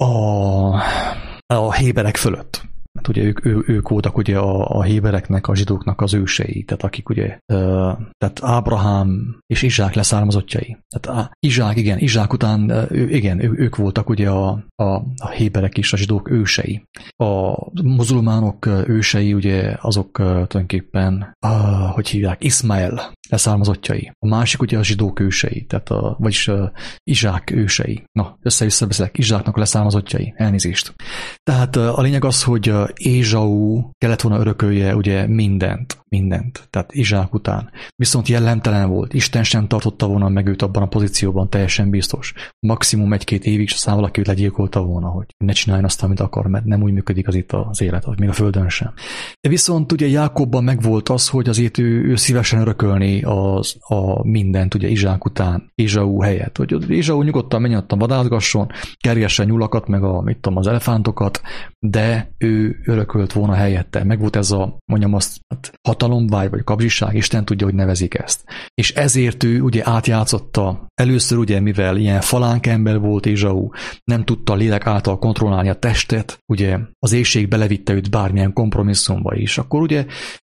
a héberek fölött. Hát ugye ők voltak ugye a hébereknek, a zsidóknak az ősei, tehát akik ugye, tehát Ábrahám és Izsák leszármazottjai. Tehát Izsák után, ők voltak ugye a héberek is, a zsidók ősei. A muzulmánok ősei ugye azok tulajdonképpen, hogy hívják, Iszmael leszármazottjai. A másik ugye a zsidók ősei, tehát vagyis Izsák ősei. Na, össze-vissza beszélek, Izsáknak a leszármazottjai, elnézést. Tehát a lényeg az, hogy Ézsau kellett volna örökölje ugye mindent, tehát Izsák után. Viszont jellemtelen volt, Isten sem tartotta volna meg őt abban a pozícióban, teljesen biztos. Maximum 1-2 évig, és aztán valaki őt legyilkolta volna, hogy ne csináljon azt, amit akar, mert nem úgy működik az itt az élet, még a földön sem. Viszont ugye Jákobban megvolt az, hogy azért ő szívesen örökölni a mindent ugye Izsák után, Ézsau helyett. Hogy Ézsau nyugodtan menjen ott vadászgasson, kergessen nyulakat, meg az elefántokat, de ő örökölt volna helyette. Meg volt ez mondjam azt, hatalomvágy, vagy kapzsiság, Isten tudja, hogy nevezik ezt. És ezért ő ugye átjátszotta, először ugye, mivel ilyen falánk ember volt Ézsau, nem tudta a lélek által kontrollálni a testet, ugye az éhség belevitte őt bármilyen kompromisszumba is. Akkor ugye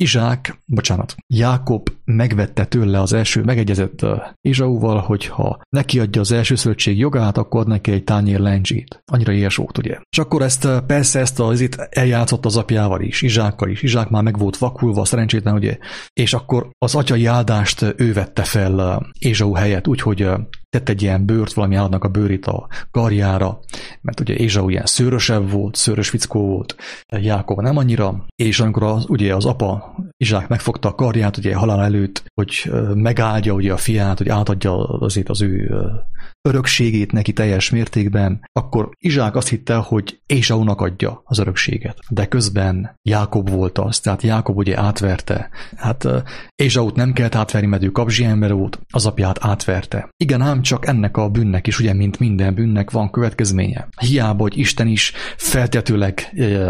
Jákob megvette tőle az első, megegyezett Ézsauval, hogyha neki adja az elsőszülöttség jogát, akkor ad neki egy tányér lencsét. Annyira éhes volt, ugye. És akkor ezt eljátszott az apjával is, Izsákkal is. Izsák már meg volt vakulva, szerencsétlen, ugye. És akkor az atyai áldást ő vette fel Ézsau helyett, úgyhogy tett egy ilyen bőrt, valami állatnak a bőrét a karjára, mert ugye Ézsau ilyen szőrösebb volt, szőrös fickó volt, Jákob nem annyira, és amikor ugye az apa Izsák megfogta a karját, ugye halál előtt, hogy megáldja ugye a fiát, hogy átadja azért az ő örökségét neki teljes mértékben, akkor Izsák azt hitte, hogy Ézsaunak adja az örökséget. De közben Jákob volt az, tehát Jákob ugye átverte. Hát Ézsaut nem kellett átverni, mert ő kapzsi ember volt, az apját átverte. Igen, ám csak ennek a bűnnek is, ugye, mint minden bűnnek van következménye. Hiába, hogy Isten is feltetőleg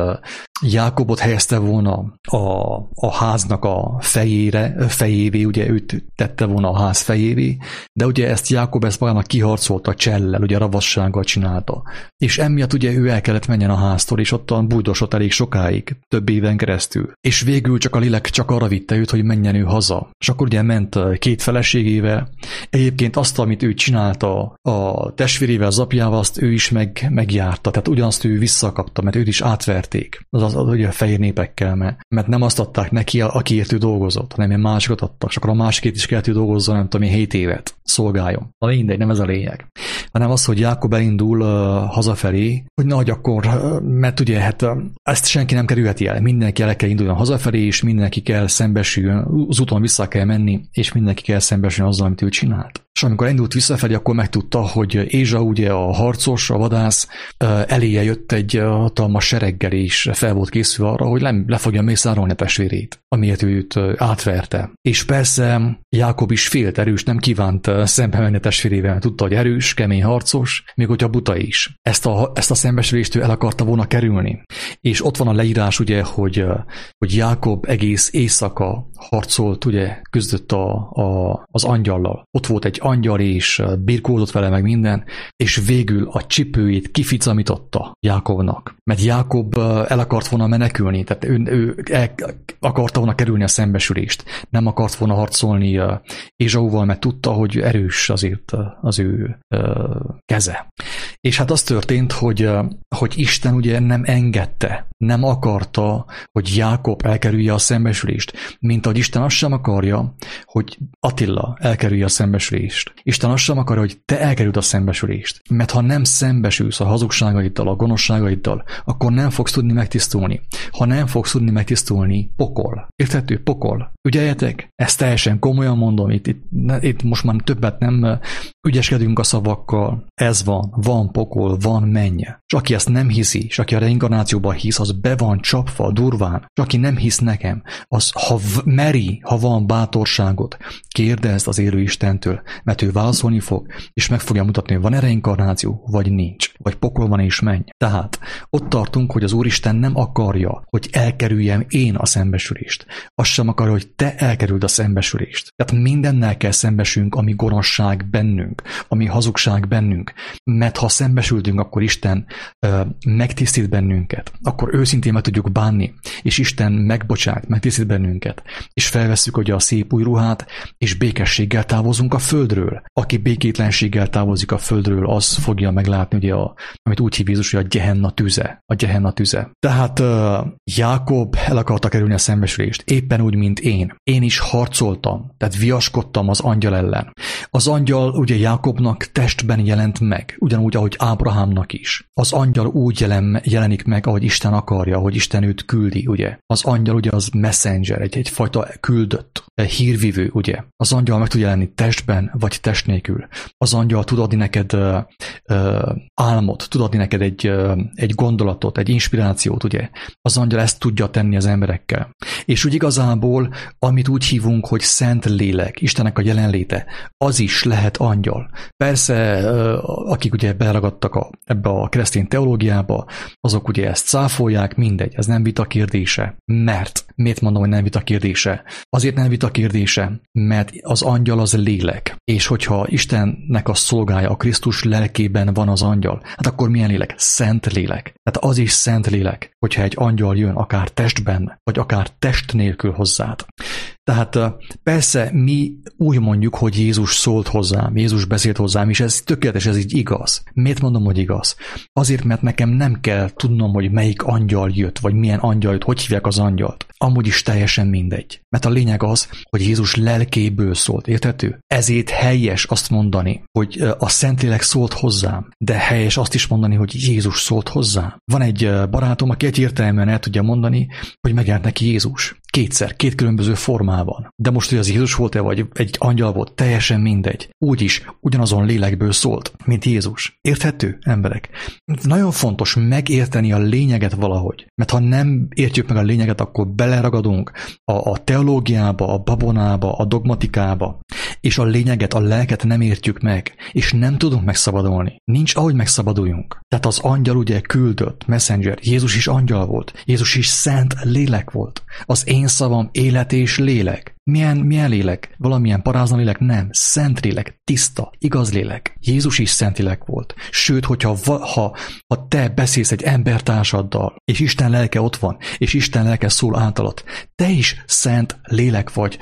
Jákobot helyezte volna a háznak a fejévé, ugye őt tette volna a ház fejévé, de ugye ezt Jákob magának kiharcolta csellel, ugye ravassággal csinálta. És emiatt ugye ő el kellett menjen a háztól, és ottan bújdosott elég sokáig, több éven keresztül. És végül csak a lélek csak arra vitte őt, hogy menjen ő haza. És akkor ugye ment 2 feleségével. Egyébként azt, amit ő csinálta a testvérével, az apjával, azt ő is megjárta. Tehát ugyanazt ő visszakapta, mert őt is átverték. Az ugye a fehér népekkel, mert nem azt adták neki, akiért ő dolgozott, hanem egy másikat adtak, és akkor a másikét is kellett, hogy dolgozzon, nem tudom, 7 évet szolgáljon. Na mindegy, nem ez a lényeg. Hanem az, hogy Jákob elindul hazafelé, hogy nagy akkor, mert ugye hát ezt senki nem kerülheti el. Mindenki el kell induljon hazafelé, és mindenki kell szembesüljön, az úton vissza kell menni, és mindenki kell szembesüljön azzal, amit ő csinált. És amikor indult visszafelé, akkor megtudta, hogy Ézsau, ugye a harcos, a vadász, eléje jött egy hatalmas sereggel, és fel volt készülve arra, hogy le fogja mészárolni a testvérét, amiért őt átverte. És persze Jákob is félt, erős, nem kívánt szembe menni a testvérével, tudta, hogy erős, kemény harcos, még hogyha buta is. Ezt a szembesülést ő el akarta volna kerülni. És ott van a leírás, ugye, hogy Jákob egész éjszaka harcolt, ugye, küzdött az angyallal. Ott volt egy angyal, és birkózott vele meg minden, és végül a csipőjét kificamította Jákobnak. Mert Jákob el akart akart volna menekülni, tehát ő akarta volna kerülni a szembesülést, nem akart volna harcolni Ézsauval, mert tudta, hogy erős azért az ő keze. És hát az történt, hogy Isten ugye nem engedte, nem akarta, hogy Jákob elkerülje a szembesülést, mint ahogy Isten azt sem akarja, hogy Attila elkerülje a szembesülést. Isten azt sem akarja, hogy te elkerüld a szembesülést. Mert ha nem szembesülsz a hazugságaiddal, a gonoszságaiddal, akkor nem fogsz tudni megtisztulni. Ha nem fogsz tudni megtisztulni, pokol. Érthető? Pokol. Ügyeljetek? Ezt teljesen komolyan mondom, itt most már többet nem ügyeskedünk a szavakkal. Ez van pokol, van mennye. És aki ezt nem hiszi, és aki a reinkarnációban hisz, az be van csapva durván. És aki nem hisz nekem, az ha van bátorságot, kérdezd az élő Istentől, mert ő válaszolni fog, és meg fogja mutatni, hogy van-e reinkarnáció, vagy nincs, vagy pokol van és menj. Tehát ott tartunk, hogy az Úristen nem akarja, hogy elkerüljem én a szembesülést. Azt sem akarja, hogy te elkerüld a szembesülést. Tehát mindennel kell szembesülnünk, ami gonoszság bennünk, ami hazugság bennünk. Mert ha szembesültünk, akkor Isten megtisztít bennünket. Akkor őszintén meg tudjuk bánni, és Isten megbocsát, megtisztít bennünket. És felvesszük ugye a szép új ruhát, és békességgel távozunk a földről. Aki békétlenséggel távozik a földről, az fogja meglátni, ugye amit úgy hív Jézus, hogy a Gehenna tüze. A Gehenna tüze. Tehát Jákob el akarta kerülni a szembesülést, éppen úgy, mint én. Én is harcoltam, tehát viaskodtam az angyal ellen. Az angyal ugye Jákobnak testben jelent meg, ugyanúgy, ahogy Ábrahámnak is. Az angyal úgy jelenik meg, ahogy Isten akarja, ahogy Isten őt küldi, ugye. Az angyal ugye az messenger, egyfajta küldött, hírvivő, ugye. Az angyal meg tud jelenni testben, vagy test nélkül. Az angyal tud adni neked álmot, tud adni neked egy gondolatot, egy inspirációt, ugye. Az angyal ezt tudja tenni az emberekkel. És úgy igazából, amit úgy hívunk, hogy szent lélek, Istennek a jelenléte, az is lehet angyal. Persze, akik ugye beragadtak ebbe a keresztény teológiába, azok ugye ezt cáfolják, mindegy, ez nem vita kérdése. Miért mondom, hogy nem vita kérdése? Azért nem vita kérdése, mert az angyal az lélek. És hogyha Istennek a szolgája, a Krisztus lelkében van az angyal, hát akkor milyen lélek? Szent lélek. Tehát az is szent lélek, hogyha egy angyal jön, akár testben, vagy akár test nélkül hozzád. Tehát persze mi úgy mondjuk, hogy Jézus szólt hozzám, Jézus beszélt hozzám, és ez tökéletes, ez így igaz. Miért mondom, hogy igaz? Azért, mert nekem nem kell tudnom, hogy melyik angyal jött, vagy milyen angyal jött, hogy hívják az angyalt. Amúgy is teljesen mindegy. Mert a lényeg az, hogy Jézus lelkéből szólt, érthető? Ezért helyes azt mondani, hogy a Szentlélek szólt hozzám, de helyes azt is mondani, hogy Jézus szólt hozzám. Van egy barátom, aki egyértelműen el tudja mondani, hogy megjelent neki Jézus. Kétszer, két különböző formában. De most, hogy az Jézus volt-e, vagy egy angyal volt, teljesen mindegy. Úgyis ugyanazon lélekből szólt, mint Jézus. Érthető, emberek? Nagyon fontos megérteni a lényeget valahogy. Mert ha nem értjük meg a lényeget, akkor beleragadunk a teológiába, a babonába, a dogmatikába. És a lényeget, a lelket nem értjük meg. És nem tudunk megszabadulni. Nincs ahogy megszabaduljunk. Tehát az angyal ugye küldött, messenger. Jézus is angyal volt. Jézus is szent lélek volt. Az én szavam élet és lélek. Milyen lélek? Valamilyen parázna lélek? Nem. Szent lélek, tiszta, igaz lélek. Jézus is szent lélek volt. Sőt, ha te beszélsz egy embertársaddal, és Isten lelke ott van, és Isten lelke szól általad, te is szent lélek vagy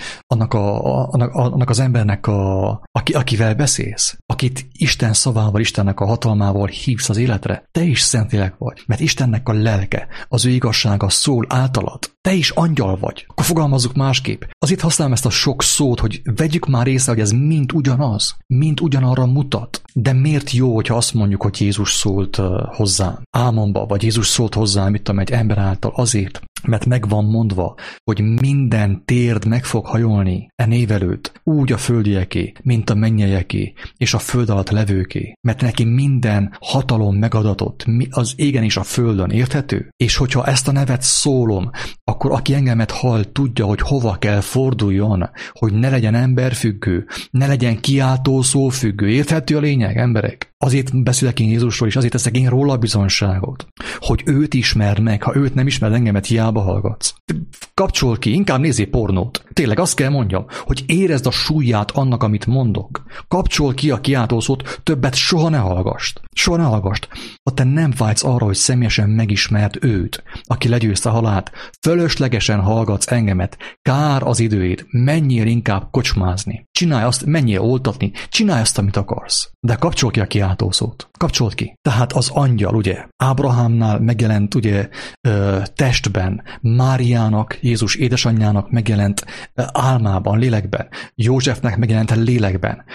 annak az embernek, akivel beszélsz. Akit Isten szavával, Istennek a hatalmával hívsz az életre, te is szent lélek vagy. Mert Istennek a lelke, az ő igazsága szól általad. Te is angyal vagy. Akkor fogalmazzuk másképp. Azért használom ezt a sok szót, hogy vegyük már észre, hogy ez mind ugyanaz, mind ugyanarra mutat. De miért jó, hogyha azt mondjuk, hogy Jézus szólt hozzám álmomba, vagy Jézus szólt hozzám, mit tudom, egy ember által? Azért, mert meg van mondva, hogy minden térd meg fog hajolni név előtt, úgy a földieké, mint a mennyeieké, és a föld alatt levőké. Mert neki minden hatalom megadatott, az égen és a földön, érthető? És hogyha ezt a nevet szólom, akkor aki engemet hall, tudja, hogy hova kell forduljon, hogy ne legyen emberfüggő, ne legyen kiáltó szófüggő. Érthető a lényeg, emberek? Azért beszélek én Jézusról, és azért teszek én róla bizonyságot, hogy őt ismerd meg, ha őt nem ismered, engemet hiába hallgatsz. Kapcsol ki, inkább nézzél pornót. Tényleg azt kell mondjam, hogy érezd a súlyát annak, amit mondok. Kapcsol ki a kiáltószót, többet soha ne hallgass. Soha ne hallgass. Ha te nem vágysz arra, hogy személyesen megismerd őt, aki legyőzte a halált, fölöslegesen hallgatsz engemet, kár az időid, menjél inkább kocsmázni. Csinálj azt, menjél oltatni, csinálj azt, amit akarsz. De kapcsol ki a kiáltószót. Kapcsolt ki. Tehát az angyal, ugye, Ábrahámnál megjelent, ugye, testben, Máriának, Jézus édesanyjának megjelent álmában, lélekben, Józsefnek megjelent lélekben,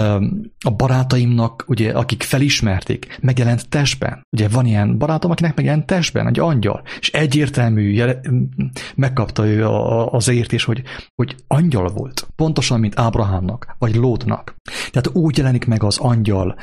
a barátaimnak, ugye, akik felismerték, megjelent testben. Ugye van ilyen barátom, akinek megjelent testben, egy angyal, és egyértelmű megkapta ő az értés, hogy angyal volt. Pontosan, mint Ábrahámnak, vagy Lótnak. Tehát úgy jelenik meg az angyal,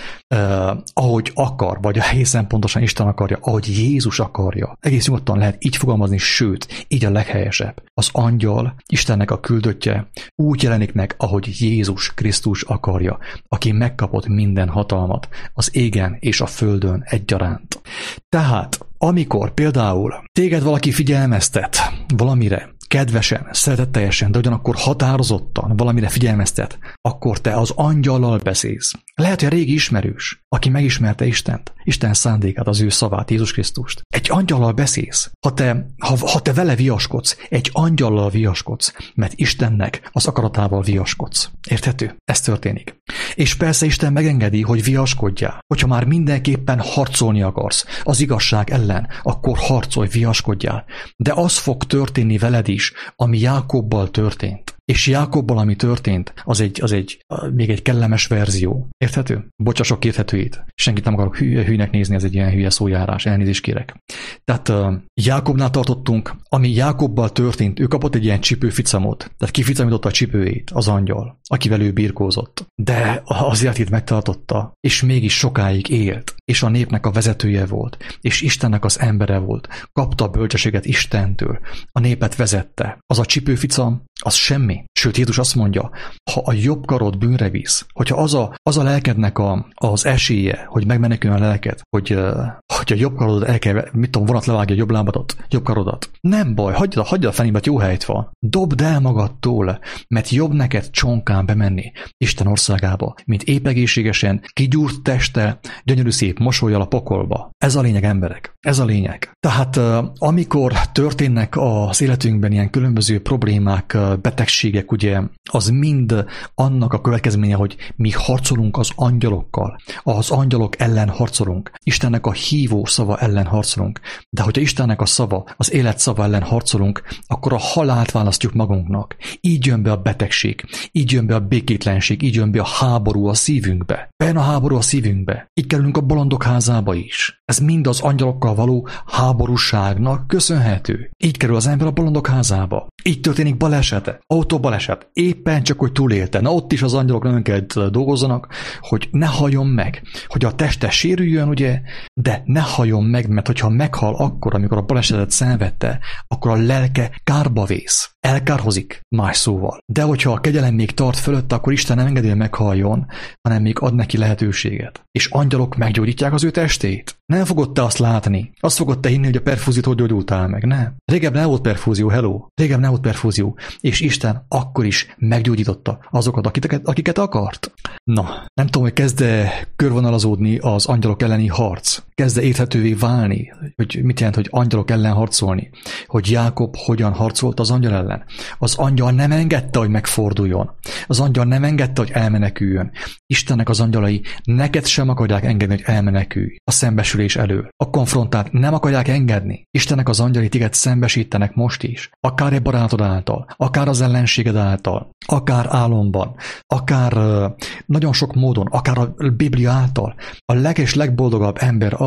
ahogy akar, vagy egészen pontosan Isten akarja, ahogy Jézus akarja. Egész nyugodtan lehet így fogalmazni, sőt, így a leghelyesebb. Az angyal, Istennek a küldöttje úgy jelenik meg, ahogy Jézus Krisztus akarja, aki megkapott minden hatalmat az égen és a földön egyaránt. Tehát, amikor például téged valaki figyelmeztet valamire, kedvesen, szeretetteljesen, de ugyanakkor határozottan valamire figyelmeztet, akkor te az angyallal beszélsz. Lehet, hogy a régi ismerős, aki megismerte Istent, Isten szándékát, az ő szavát, Jézus Krisztust. Egy angyallal beszélsz. Ha te vele viaskodsz, egy angyallal viaskodsz, mert Istennek az akaratával viaskodsz. Érthető? Ez történik. És persze Isten megengedi, hogy viaskodjál. Hogyha már mindenképpen harcolni akarsz az igazság ellen, akkor harcolj, viaskodjál. De az fog történni veled is, ami Jákobbal történt. És Jákobbal, ami történt, az még egy kellemes verzió. Érthető? Bocsások érthetőit. Senkit nem akarok hűnek nézni, ez egy ilyen hülye szójárás, elnézést kérek. Tehát Jákobnál tartottunk, ami Jákobbal történt, ő kapott egy ilyen csipőficamot, tehát kificamította a csipőjét, az angyal, akivel ő birkózott. De azért itt megtartotta, és mégis sokáig élt, és a népnek a vezetője volt, és Istennek az embere volt, kapta a bölcsességet Istentől, a népet vezette. Az a csipőficam, az semmi. Sőt, Jézus azt mondja, ha a jobb karod bűnre visz, hogyha az a lelkednek az esélye, hogy megmeneküljön a lelked, hogy a jobb karodod el kell, vonat levágja a jobb karodat. Nem baj, hagyd a fenébe, jó helyt van. Dobd el magadtól, mert jobb neked csonkán bemenni Isten országába, mint épp egészségesen, kigyúrt testtel, gyönyörű szép mosollyal a pokolba. Ez a lényeg, emberek. Ez a lényeg. Tehát amikor történnek az életünkben ilyen különböző problémák, betegségek, ugye, az mind annak a következménye, hogy mi harcolunk az angyalokkal. Az angyalok ellen harcolunk. Istennek a hívó szava ellen harcolunk. De hogyha Istennek a szava, az élet szava ellen harcolunk, akkor a halált választjuk magunknak. Így jön be a betegség, így jön be a békétlenség, így jön be a háború a szívünkbe. Bejön a háború a szívünkbe. Így kerülünk a bolondok házába is. Ez mind az angyalokkal való háborúságnak köszönhető. Így kerül az ember a bolondok házába. Így történik balesete, autóbaleset. Éppen csak, hogy túlélte. Na ott is az angyalok nagyon kell dolgozzanak, hogy ne halljon meg, hogy a teste sérüljön, ugye, de ne halljon meg, mert hogyha meghal akkor, amikor a balesetet szenvedte, akkor a lelke kárba vész. Elkárhozik, más szóval. De hogyha a kegyelem még tart fölött, akkor Isten nem engedi, hogy meghalljon, hanem még ad neki lehetőséget. És angyalok meggyógyítják az ő testét. Nem fogod te azt látni. Azt fogod te hinni, hogy a perfúziótól gyógyultál meg. Nem. Régebben nem volt perfúzió, hello. Régebben nem volt perfúzió. És Isten akkor is meggyógyította azokat, akiket akart. Na, nem tudom, hogy kezd-e körvonalazódni az angyalok elleni harc. Kezd-e érthetővé válni, hogy mit jelent, hogy angyalok ellen harcolni. Hogy Jákob hogyan harcolt az angyal ellen. Az angyal nem engedte, hogy megforduljon. Az angyal nem engedte, hogy elmeneküljön. Istennek az angyalai neked sem akarják engedni, hogy elmenekülj a szembesülés elől. A konfrontát nem akarják engedni. Istennek az angyalai téged szembesítenek most is. Akár egy barátod által, akár az ellenséged által, akár álomban, akár nagyon sok módon, akár a Biblia által. A legboldogabb ember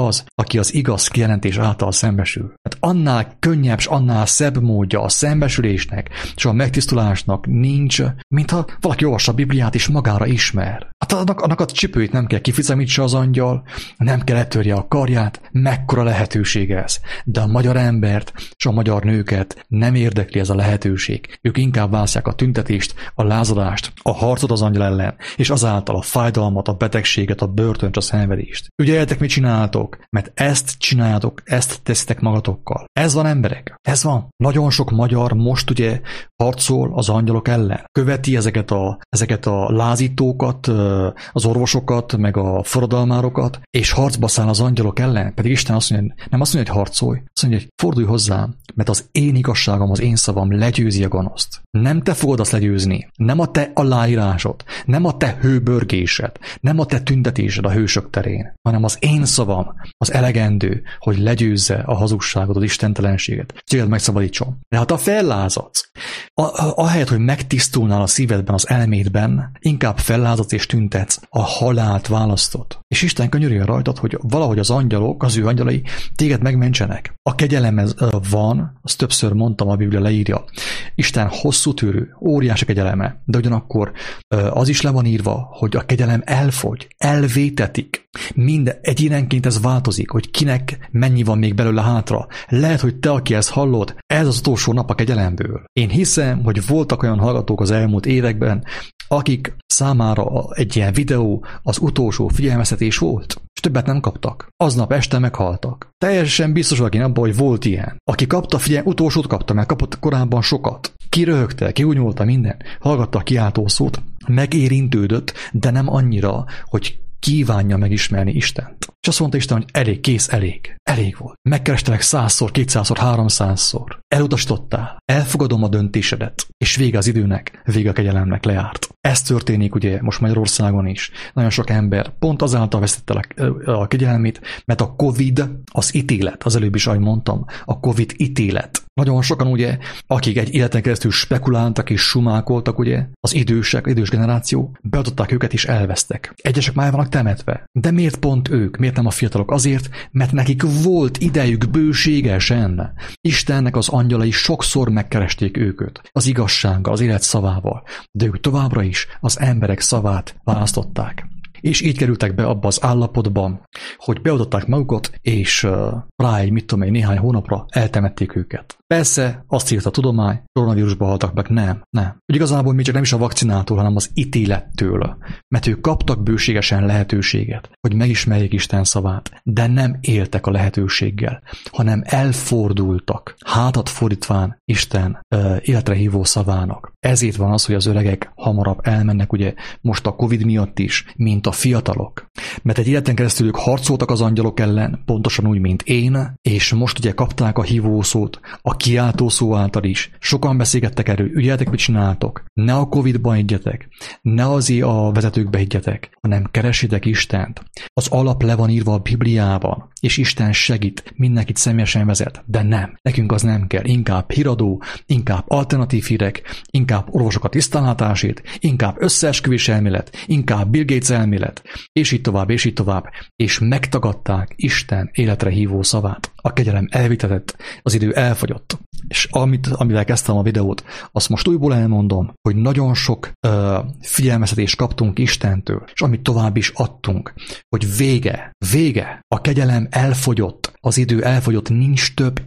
az, aki az igaz kijelentés által szembesül. Hát annál könnyebb és annál szebb módja a szembesülésnek és a megtisztulásnak nincs, mintha valaki olvassa a Bibliát és magára ismer. Hát annak a csipőit nem kell kificamítsa az angyal, nem kell letörje a karját, mekkora lehetőség ez. De a magyar embert és a magyar nőket nem érdekli ez a lehetőség. Ők inkább választják a tüntetést, a lázadást, a harcot az angyal ellen, és azáltal a fájdalmat, a betegséget, a börtönt, a szenvedést. Ügyeljetek, mit csináltok, mert ezt csináljátok, ezt teszitek magatokkal. Ez van, emberek, ez van. Nagyon sok magyar most ugye harcol az angyalok ellen. Követi ezeket a lázítókat, az orvosokat, meg a forradalmárokat, és harcba száll az angyalok ellen. Pedig Isten azt mondja, nem azt mondja, hogy harcolj, azt mondja, hogy fordulj hozzám, mert az én igazságom, az én szavam legyőzi a gonoszt. Nem te fogod azt legyőzni, nem a te aláírásod, nem a te hőbörgésed, nem a te tüntetésed a hősök terén, hanem az én szavam, az elegendő, hogy legyőzze a hazugságot, az istentelenséget, célt megszabadítson. De hát ha fellázadsz, ahelyett, hogy megtisztulnál a szívedben, az elmédben, inkább fellázadsz és tüntetsz, a halált választod. És Isten könyörüljön rajtad, hogy valahogy az angyalok, az ő angyalai téged megmentsenek. A kegyelem van, azt többször mondtam, a Biblia leírja. Isten hosszú tűrő, óriási kegyeleme, de ugyanakkor az is le van írva, hogy a kegyelem elfogy, elvétetik. Egyénenként ez változik, hogy kinek mennyi van még belőle hátra. Lehet, hogy te, aki ezt hallod, ez az utolsó nap a kegyelemből. Én hiszem, hogy voltak olyan hallgatók az elmúlt években, akik számára egy ilyen videó az utolsó figyelmeztetés volt, és többet nem kaptak. Aznap este meghaltak. Teljesen biztos vagyok én abban, hogy volt ilyen. Aki kapta, utolsót kapta, mert kapott korábban sokat. Kiröhögte, kiúnyolta minden, hallgatta a kiáltószót, megérintődött, de nem annyira, hogy kívánja megismerni Istent. És azt mondta Isten, hogy elég, kész, elég. Elég volt. Megkerestelek 100-szor, 200-szor, 300-szor. Elutasítottál. Elfogadom a döntésedet. És vége az időnek, vége a kegyelemnek, lejárt. Ez történik ugye most Magyarországon is. Nagyon sok ember pont azáltal vesztette el a kegyelmét, mert a Covid az ítélet. Az előbb is, ahogy mondtam, a Covid ítélet. Nagyon sokan ugye, akik egy életen keresztül spekuláltak és sumálkoltak ugye, az idős generáció, beadották őket és elvesztek. Egyesek már vannak temetve. De miért pont ők? Miért nem a fiatalok? Azért, mert nekik volt idejük bőségesen. Istennek az angyalai sokszor megkeresték őket az igazsággal, az élet szavával, de ők továbbra is az emberek szavát választották. És így kerültek be abba az állapotban, hogy beadották magukat, és rá néhány hónapra eltemették őket. Persze, azt írta a tudomány, koronavírusba haltak meg, nem. Úgy igazából még csak nem is a vakcinától, hanem az ítélettől. Mert ők kaptak bőségesen lehetőséget, hogy megismerjék Isten szavát, de nem éltek a lehetőséggel, hanem elfordultak, hátat fordítván Isten életre hívó szavának. Ezért van az, hogy az öregek hamarabb elmennek, ugye most a Covid miatt is, mint a fiatalok. Mert egy életen keresztül ők harcoltak az angyalok ellen, pontosan úgy, mint én, és most ugye kapták a hívószót, a kiáltószó által is. Sokan beszélgettek erről, ügyeljetek, mit csináltok. Ne a Covid-ba higgyetek, ne azért a vezetőkbe higgyetek, hanem keresétek Istent. Az alap le van írva a Bibliában, és Isten segít, mindenkit személyesen vezet, de nem. Nekünk az nem kell. Inkább híradó, inkább alternatív hírek, inkább orvosok a tisztánlátásért, inkább összeesküvés elmélet, inkább Bill Gates elmélet, és így tovább, és így tovább. És megtagadták Isten életre hívó szavát. A kegyelem elvitetett, az idő elfogyott. És amivel kezdtem a videót, azt most újból elmondom, hogy nagyon sok figyelmeztetést kaptunk Istentől, és amit tovább is adtunk, hogy vége, a kegyelem elfogyott, az idő elfogyott, nincs több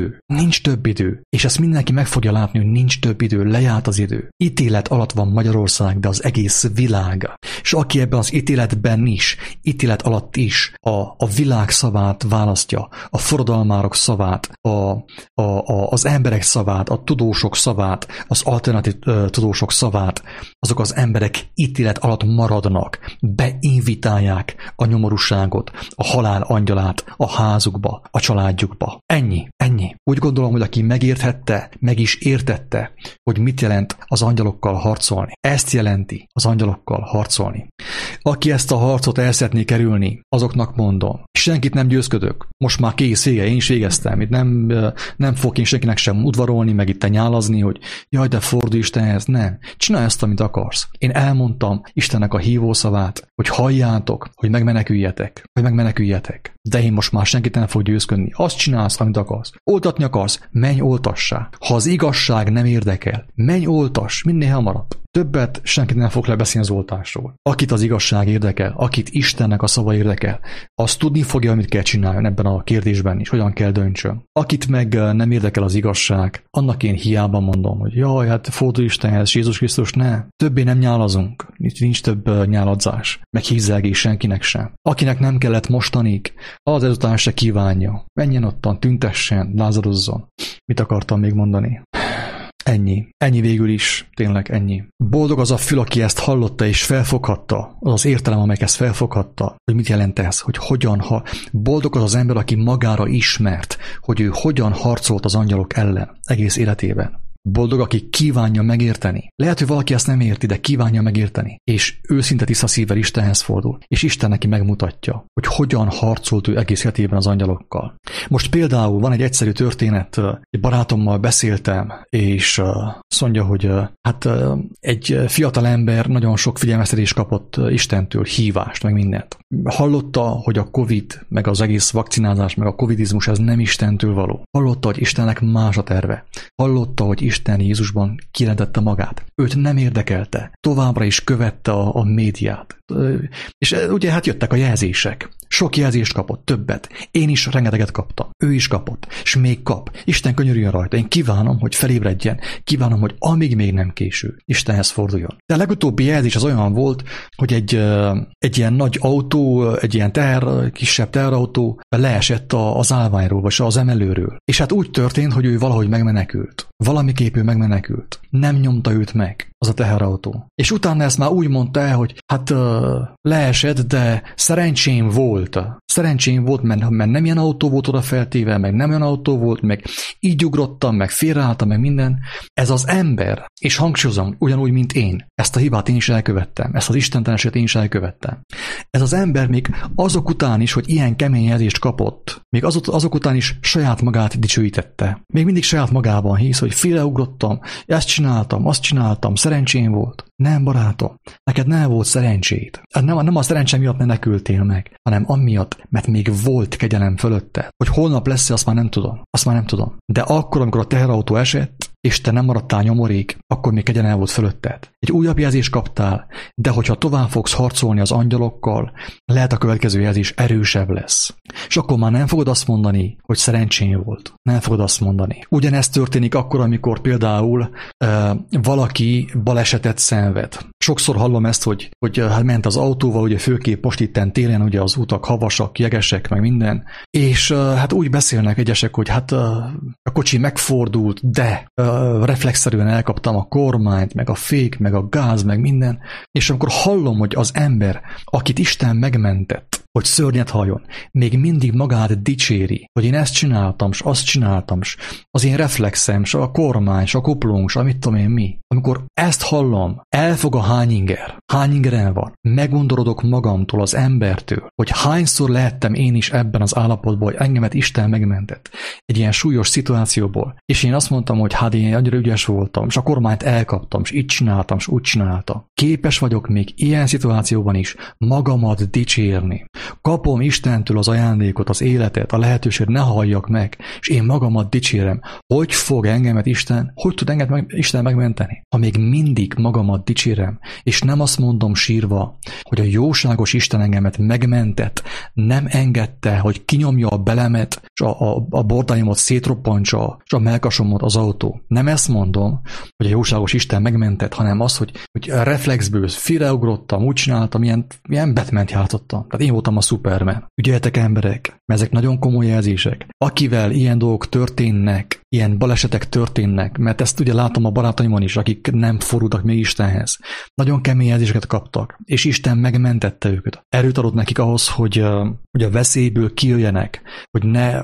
idő, és ezt mindenki meg fogja látni, hogy nincs több idő, lejárt az idő. Ítélet alatt van Magyarország, de az egész világ. És aki ebben az ítéletben is, ítélet alatt is a világ szavát választja, a forradalmárok szavát, az emberek szavát, a tudósok szavát, az alternatív tudósok szavát, azok az emberek ítélet alatt maradnak, beinvitálják a nyomorúságot, a halál angyalát a házukba. a családjukba. Ennyi. Úgy gondolom, hogy aki megérthette, meg is értette, hogy mit jelent az angyalokkal harcolni. Ezt jelenti az angyalokkal harcolni. Aki ezt a harcot el szeretné kerülni, azoknak mondom, senkit nem győzködök. Most már kész, vége, én is végeztem. Itt nem fog én senkinek sem udvarolni, meg itt nyálazni, hogy jaj, de fordulj Istenhez. Nem. Csinálj ezt, amit akarsz. Én elmondtam Istennek a hívószavát, hogy halljátok, hogy megmeneküljetek. De én most már senkit nem fog győzködni. Azt csinálsz, amit akarsz. Oltatni akarsz, menj oltassá. Ha az igazság nem érdekel, menj oltass, minél hamarabb. Többet senkit nem fog lebeszélni az oltásról. Akit az igazság érdekel, akit Istennek a szava érdekel, az tudni fogja, amit kell csináljon ebben a kérdésben is, hogyan kell döntsön. Akit meg nem érdekel az igazság, annak én hiába mondom, hogy jaj, hát fordulj Istenhez, Jézus Krisztus, ne. Többé nem nyálazunk, nincs több nyáladzás, meg hízelgés senkinek sem. Akinek nem kellett mostanig, az ezután se kívánja. Menjen ottan, tüntessen, lázadozzon. Mit akartam még mondani? Ennyi végül is, tényleg ennyi. Boldog az a fül, aki ezt hallotta és felfoghatta, az értelem, amelyik ezt felfoghatta, hogy mit jelent ez, hogy hogyan, boldog az az ember, aki magára ismert, hogy ő hogyan harcolt az angyalok ellen egész életében. Boldog, aki kívánja megérteni. Lehet, hogy valaki ezt nem érti, de kívánja megérteni. És őszinte tiszta szívvel Istenhez fordul. És Isten neki megmutatja, hogy hogyan harcolt ő egész életében az angyalokkal. Most például van egy egyszerű történet, egy barátommal beszéltem, és azt mondja, hogy egy fiatal ember nagyon sok figyelmeztetést kapott Istentől, hívást, meg mindent. Hallotta, hogy a Covid, meg az egész vakcinázás, meg a covidizmus, ez nem Istentől való. Hallotta, hogy Istennek más a terve. Hallotta, hogy Isten Jézusban kijelentette magát. Őt nem érdekelte. Továbbra is követte a médiát. És ugye hát jöttek a jelzések. Sok jelzést kapott, többet. Én is rengeteget kaptam. Ő is kapott. És még kap. Isten könyörüljön rajta. Én kívánom, hogy felébredjen. Kívánom, hogy amíg még nem késő, Istenhez forduljon. De a legutóbbi jelzés az olyan volt, hogy egy ilyen nagy autó, egy ilyen kisebb teherautó leesett az állványról, vagy az emelőről. És hát úgy történt, hogy ő valahogy megmenekült. Valamiképp ő megmenekült. Nem nyomta őt meg az a teherautó. És utána ezt már úgy mondta el, hogy hát leesett, de szerencsém volt. Szerencsém volt, mert nem ilyen autó volt oda feltéve, meg nem olyan autó volt, meg így ugrottam, meg félreálltam, meg minden. Ez az ember, és hangsúlyozom, ugyanúgy, mint én. Ezt a hibát én is elkövettem. Ezt az istentelenséget én is elkövettem. Ez az ember még azok után is, hogy ilyen kemény jelzést kapott, még azok után is saját magát dicsőítette. Még mindig saját magában hisz, hogy félreugrottam, ezt csináltam, azt csináltam, szerencsém volt. Nem, barátom, neked nem volt szerencsét. Nem a szerencsém miatt menekültél meg, hanem amiatt, mert még volt kegyelem fölötte. Hogy holnap lesz, azt már nem tudom. De akkor, amikor a teherautó esett, és te nem maradtál nyomorék, akkor még kegyelem volt fölötted. Egy újabb jelzést kaptál, de hogyha tovább fogsz harcolni az angyalokkal, lehet a következő jelzés erősebb lesz. És akkor már nem fogod azt mondani, hogy szerencsém volt. Nem fogod azt mondani. Ugyanezt történik akkor, amikor például valaki balesetet szenved. Sokszor hallom ezt, hogy hát ment az autóval, ugye főképp most itten télen, ugye az utak havasak, jegesek, meg minden, és hát úgy beszélnek egyesek, hogy hát a kocsi megfordult, de reflexzerűen elkaptam a kormányt, meg a fék, meg a gáz, meg minden, és amikor hallom, hogy az ember, akit Isten megmentett, hogy szörnyet halljon, még mindig magát dicséri, hogy én ezt csináltam, s azt csináltam, s az én reflexem, s a kormány, s a kuplung, s amit tudom én mi. Amikor ezt hallom, elfog a hányingeren van, megundorodok magamtól, az embertől, hogy hányszor lehettem én is ebben az állapotban, hogy engemet Isten megmentett egy ilyen súlyos szituációból, és én azt mondtam, hogy hát én annyira ügyes voltam, és a kormányt elkaptam, és így csináltam, és úgy csináltam. Képes vagyok még ilyen szituációban is magamat dicsérni. Kapom Istentől az ajándékot, az életet, a lehetőséget, ne halljak meg, és én magamat dicsérem. Hogy fog engemet Isten, hogy tud engem Isten megmenteni? Ha még mindig magamat dicsérem, és nem azt mondom sírva, hogy a jóságos Isten engemet megmentett, nem engedte, hogy kinyomja a belemet, és a bordáimat szétroppantsa, és a melkasomat az autó. Nem ezt mondom, hogy a jóságos Isten megmentett, hanem az, hogy reflexből félreugrottam, úgy csináltam, ilyen Batman-t játszottam. Tehát én voltam a Superman. Ügyeljetek emberek, mert ezek nagyon komoly jelzések. Akivel ilyen dolgok történnek, ilyen balesetek történnek, mert ezt ugye látom a barátaimon is, akik nem fordultak még Istenhez. Nagyon kemény jelzéseket kaptak, és Isten megmentette őket. Erőt adott nekik ahhoz, hogy a veszélyből kijöjjenek, hogy ne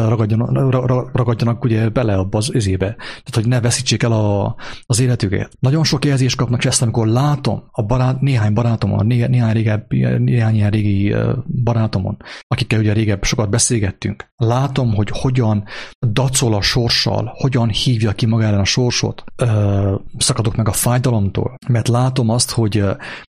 ragadjanak ugye bele abba az izébe, tehát hogy ne veszítsék el az életüket. Nagyon sok jelzést kapnak, és ezt amikor látom néhány barátomon, néhány régi barátomon, akikkel ugye régebb sokat beszélgettünk, látom, hogy hogyan dacol a sorssal, hogyan hívja ki magára a sorsot, szakadok meg a fájdalomtól, mert látom azt, hogy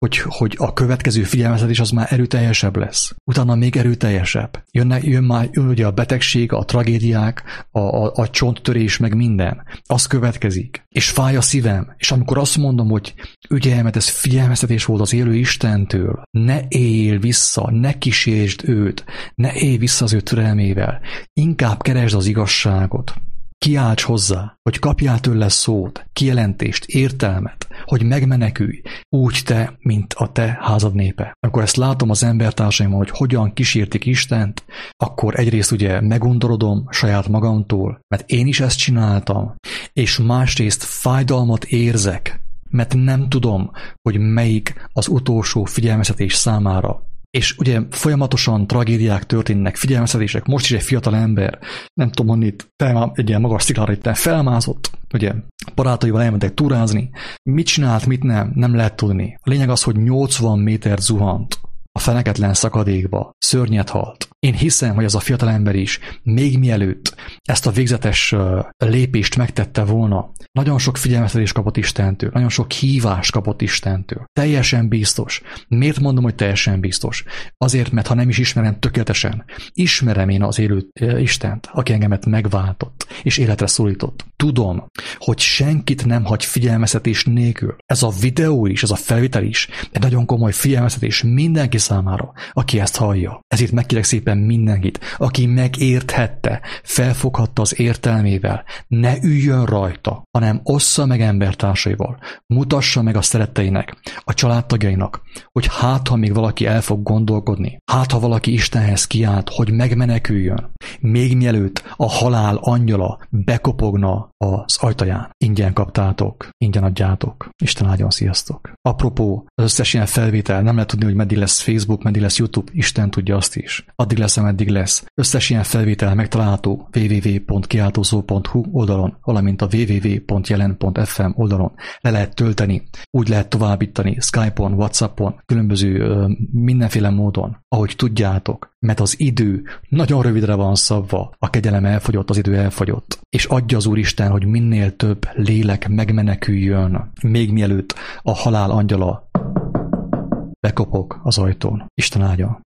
a következő figyelmeztetés az már erőteljesebb lesz. Utána még erőteljesebb. Jön már ugye a betegség, a tragédiák, a csonttörés, meg minden. Az következik. És fáj a szívem. És amikor azt mondom, hogy ugye, mert ez figyelmeztetés volt az élő Istentől, ne élj vissza, ne kísértsd őt, ne élj vissza az ő türelmével. Inkább keresd az igazságot. Kiálts hozzá, hogy kapjál tőle szót, kijelentést, értelmet, hogy megmenekülj, úgy te, mint a te házad népe. Amikor ezt látom az embertársaimon, hogy hogyan kísértik Istent, akkor egyrészt ugye megundorodom saját magamtól, mert én is ezt csináltam, és másrészt fájdalmat érzek, mert nem tudom, hogy melyik az utolsó figyelmeztetés számára. És ugye folyamatosan tragédiák történnek, figyelmeztetések. Most is egy fiatal ember, nem tudom mondani, egy ilyen magas sziklára itt felmászott, ugye barátaival elmentek túrázni. Mit csinált, mit nem lehet tudni. A lényeg az, hogy 80 méter zuhant a feneketlen szakadékba, szörnyet halt. Én hiszem, hogy ez a fiatalember is, még mielőtt ezt a végzetes lépést megtette volna, nagyon sok figyelmeztetést kapott Istentől, nagyon sok hívást kapott Istentől. Teljesen biztos. Miért mondom, hogy teljesen biztos? Azért, mert ha nem is ismerem tökéletesen, ismerem én az élő Istent, aki engemet megváltott és életre szólított. Tudom, hogy senkit nem hagy figyelmeztetés nélkül. Ez a videó is, ez a felvétel is egy nagyon komoly figyelmeztetés mindenki számára, aki ezt hallja. Ezért megkérek szépen mindenkit, aki megérthette, felfoghatta az értelmével, ne üljön rajta, hanem ossza meg embertársaival, mutassa meg a szeretteinek, a családtagjainak, hogy hát, ha még valaki el fog gondolkodni, hát, ha valaki Istenhez kiált, hogy megmeneküljön, még mielőtt a halál angyala bekopogna az ajtaján. Ingyen kaptátok, ingyen adjátok. Isten áldjon, sziasztok! Apropó, az összes ilyen felvétel, nem lehet tudni, hogy meddig lesz Facebook, meddig lesz YouTube, Isten tudja azt is. Addig lesz, ameddig lesz. Összes ilyen felvétel megtalálható www.kiáltószó.hu oldalon, valamint a www.jelen.fm oldalon. Le lehet tölteni, úgy lehet továbbítani Skype-on, WhatsApp-on, különböző mindenféle módon, ahogy tudjátok, mert az idő nagyon rövidre van szabva, a kegyelem elfogyott, az idő elfogyott. És adja az Úristen, hogy minél több lélek megmeneküljön, még mielőtt a halál angyala bekopog az ajtón. Isten áldja!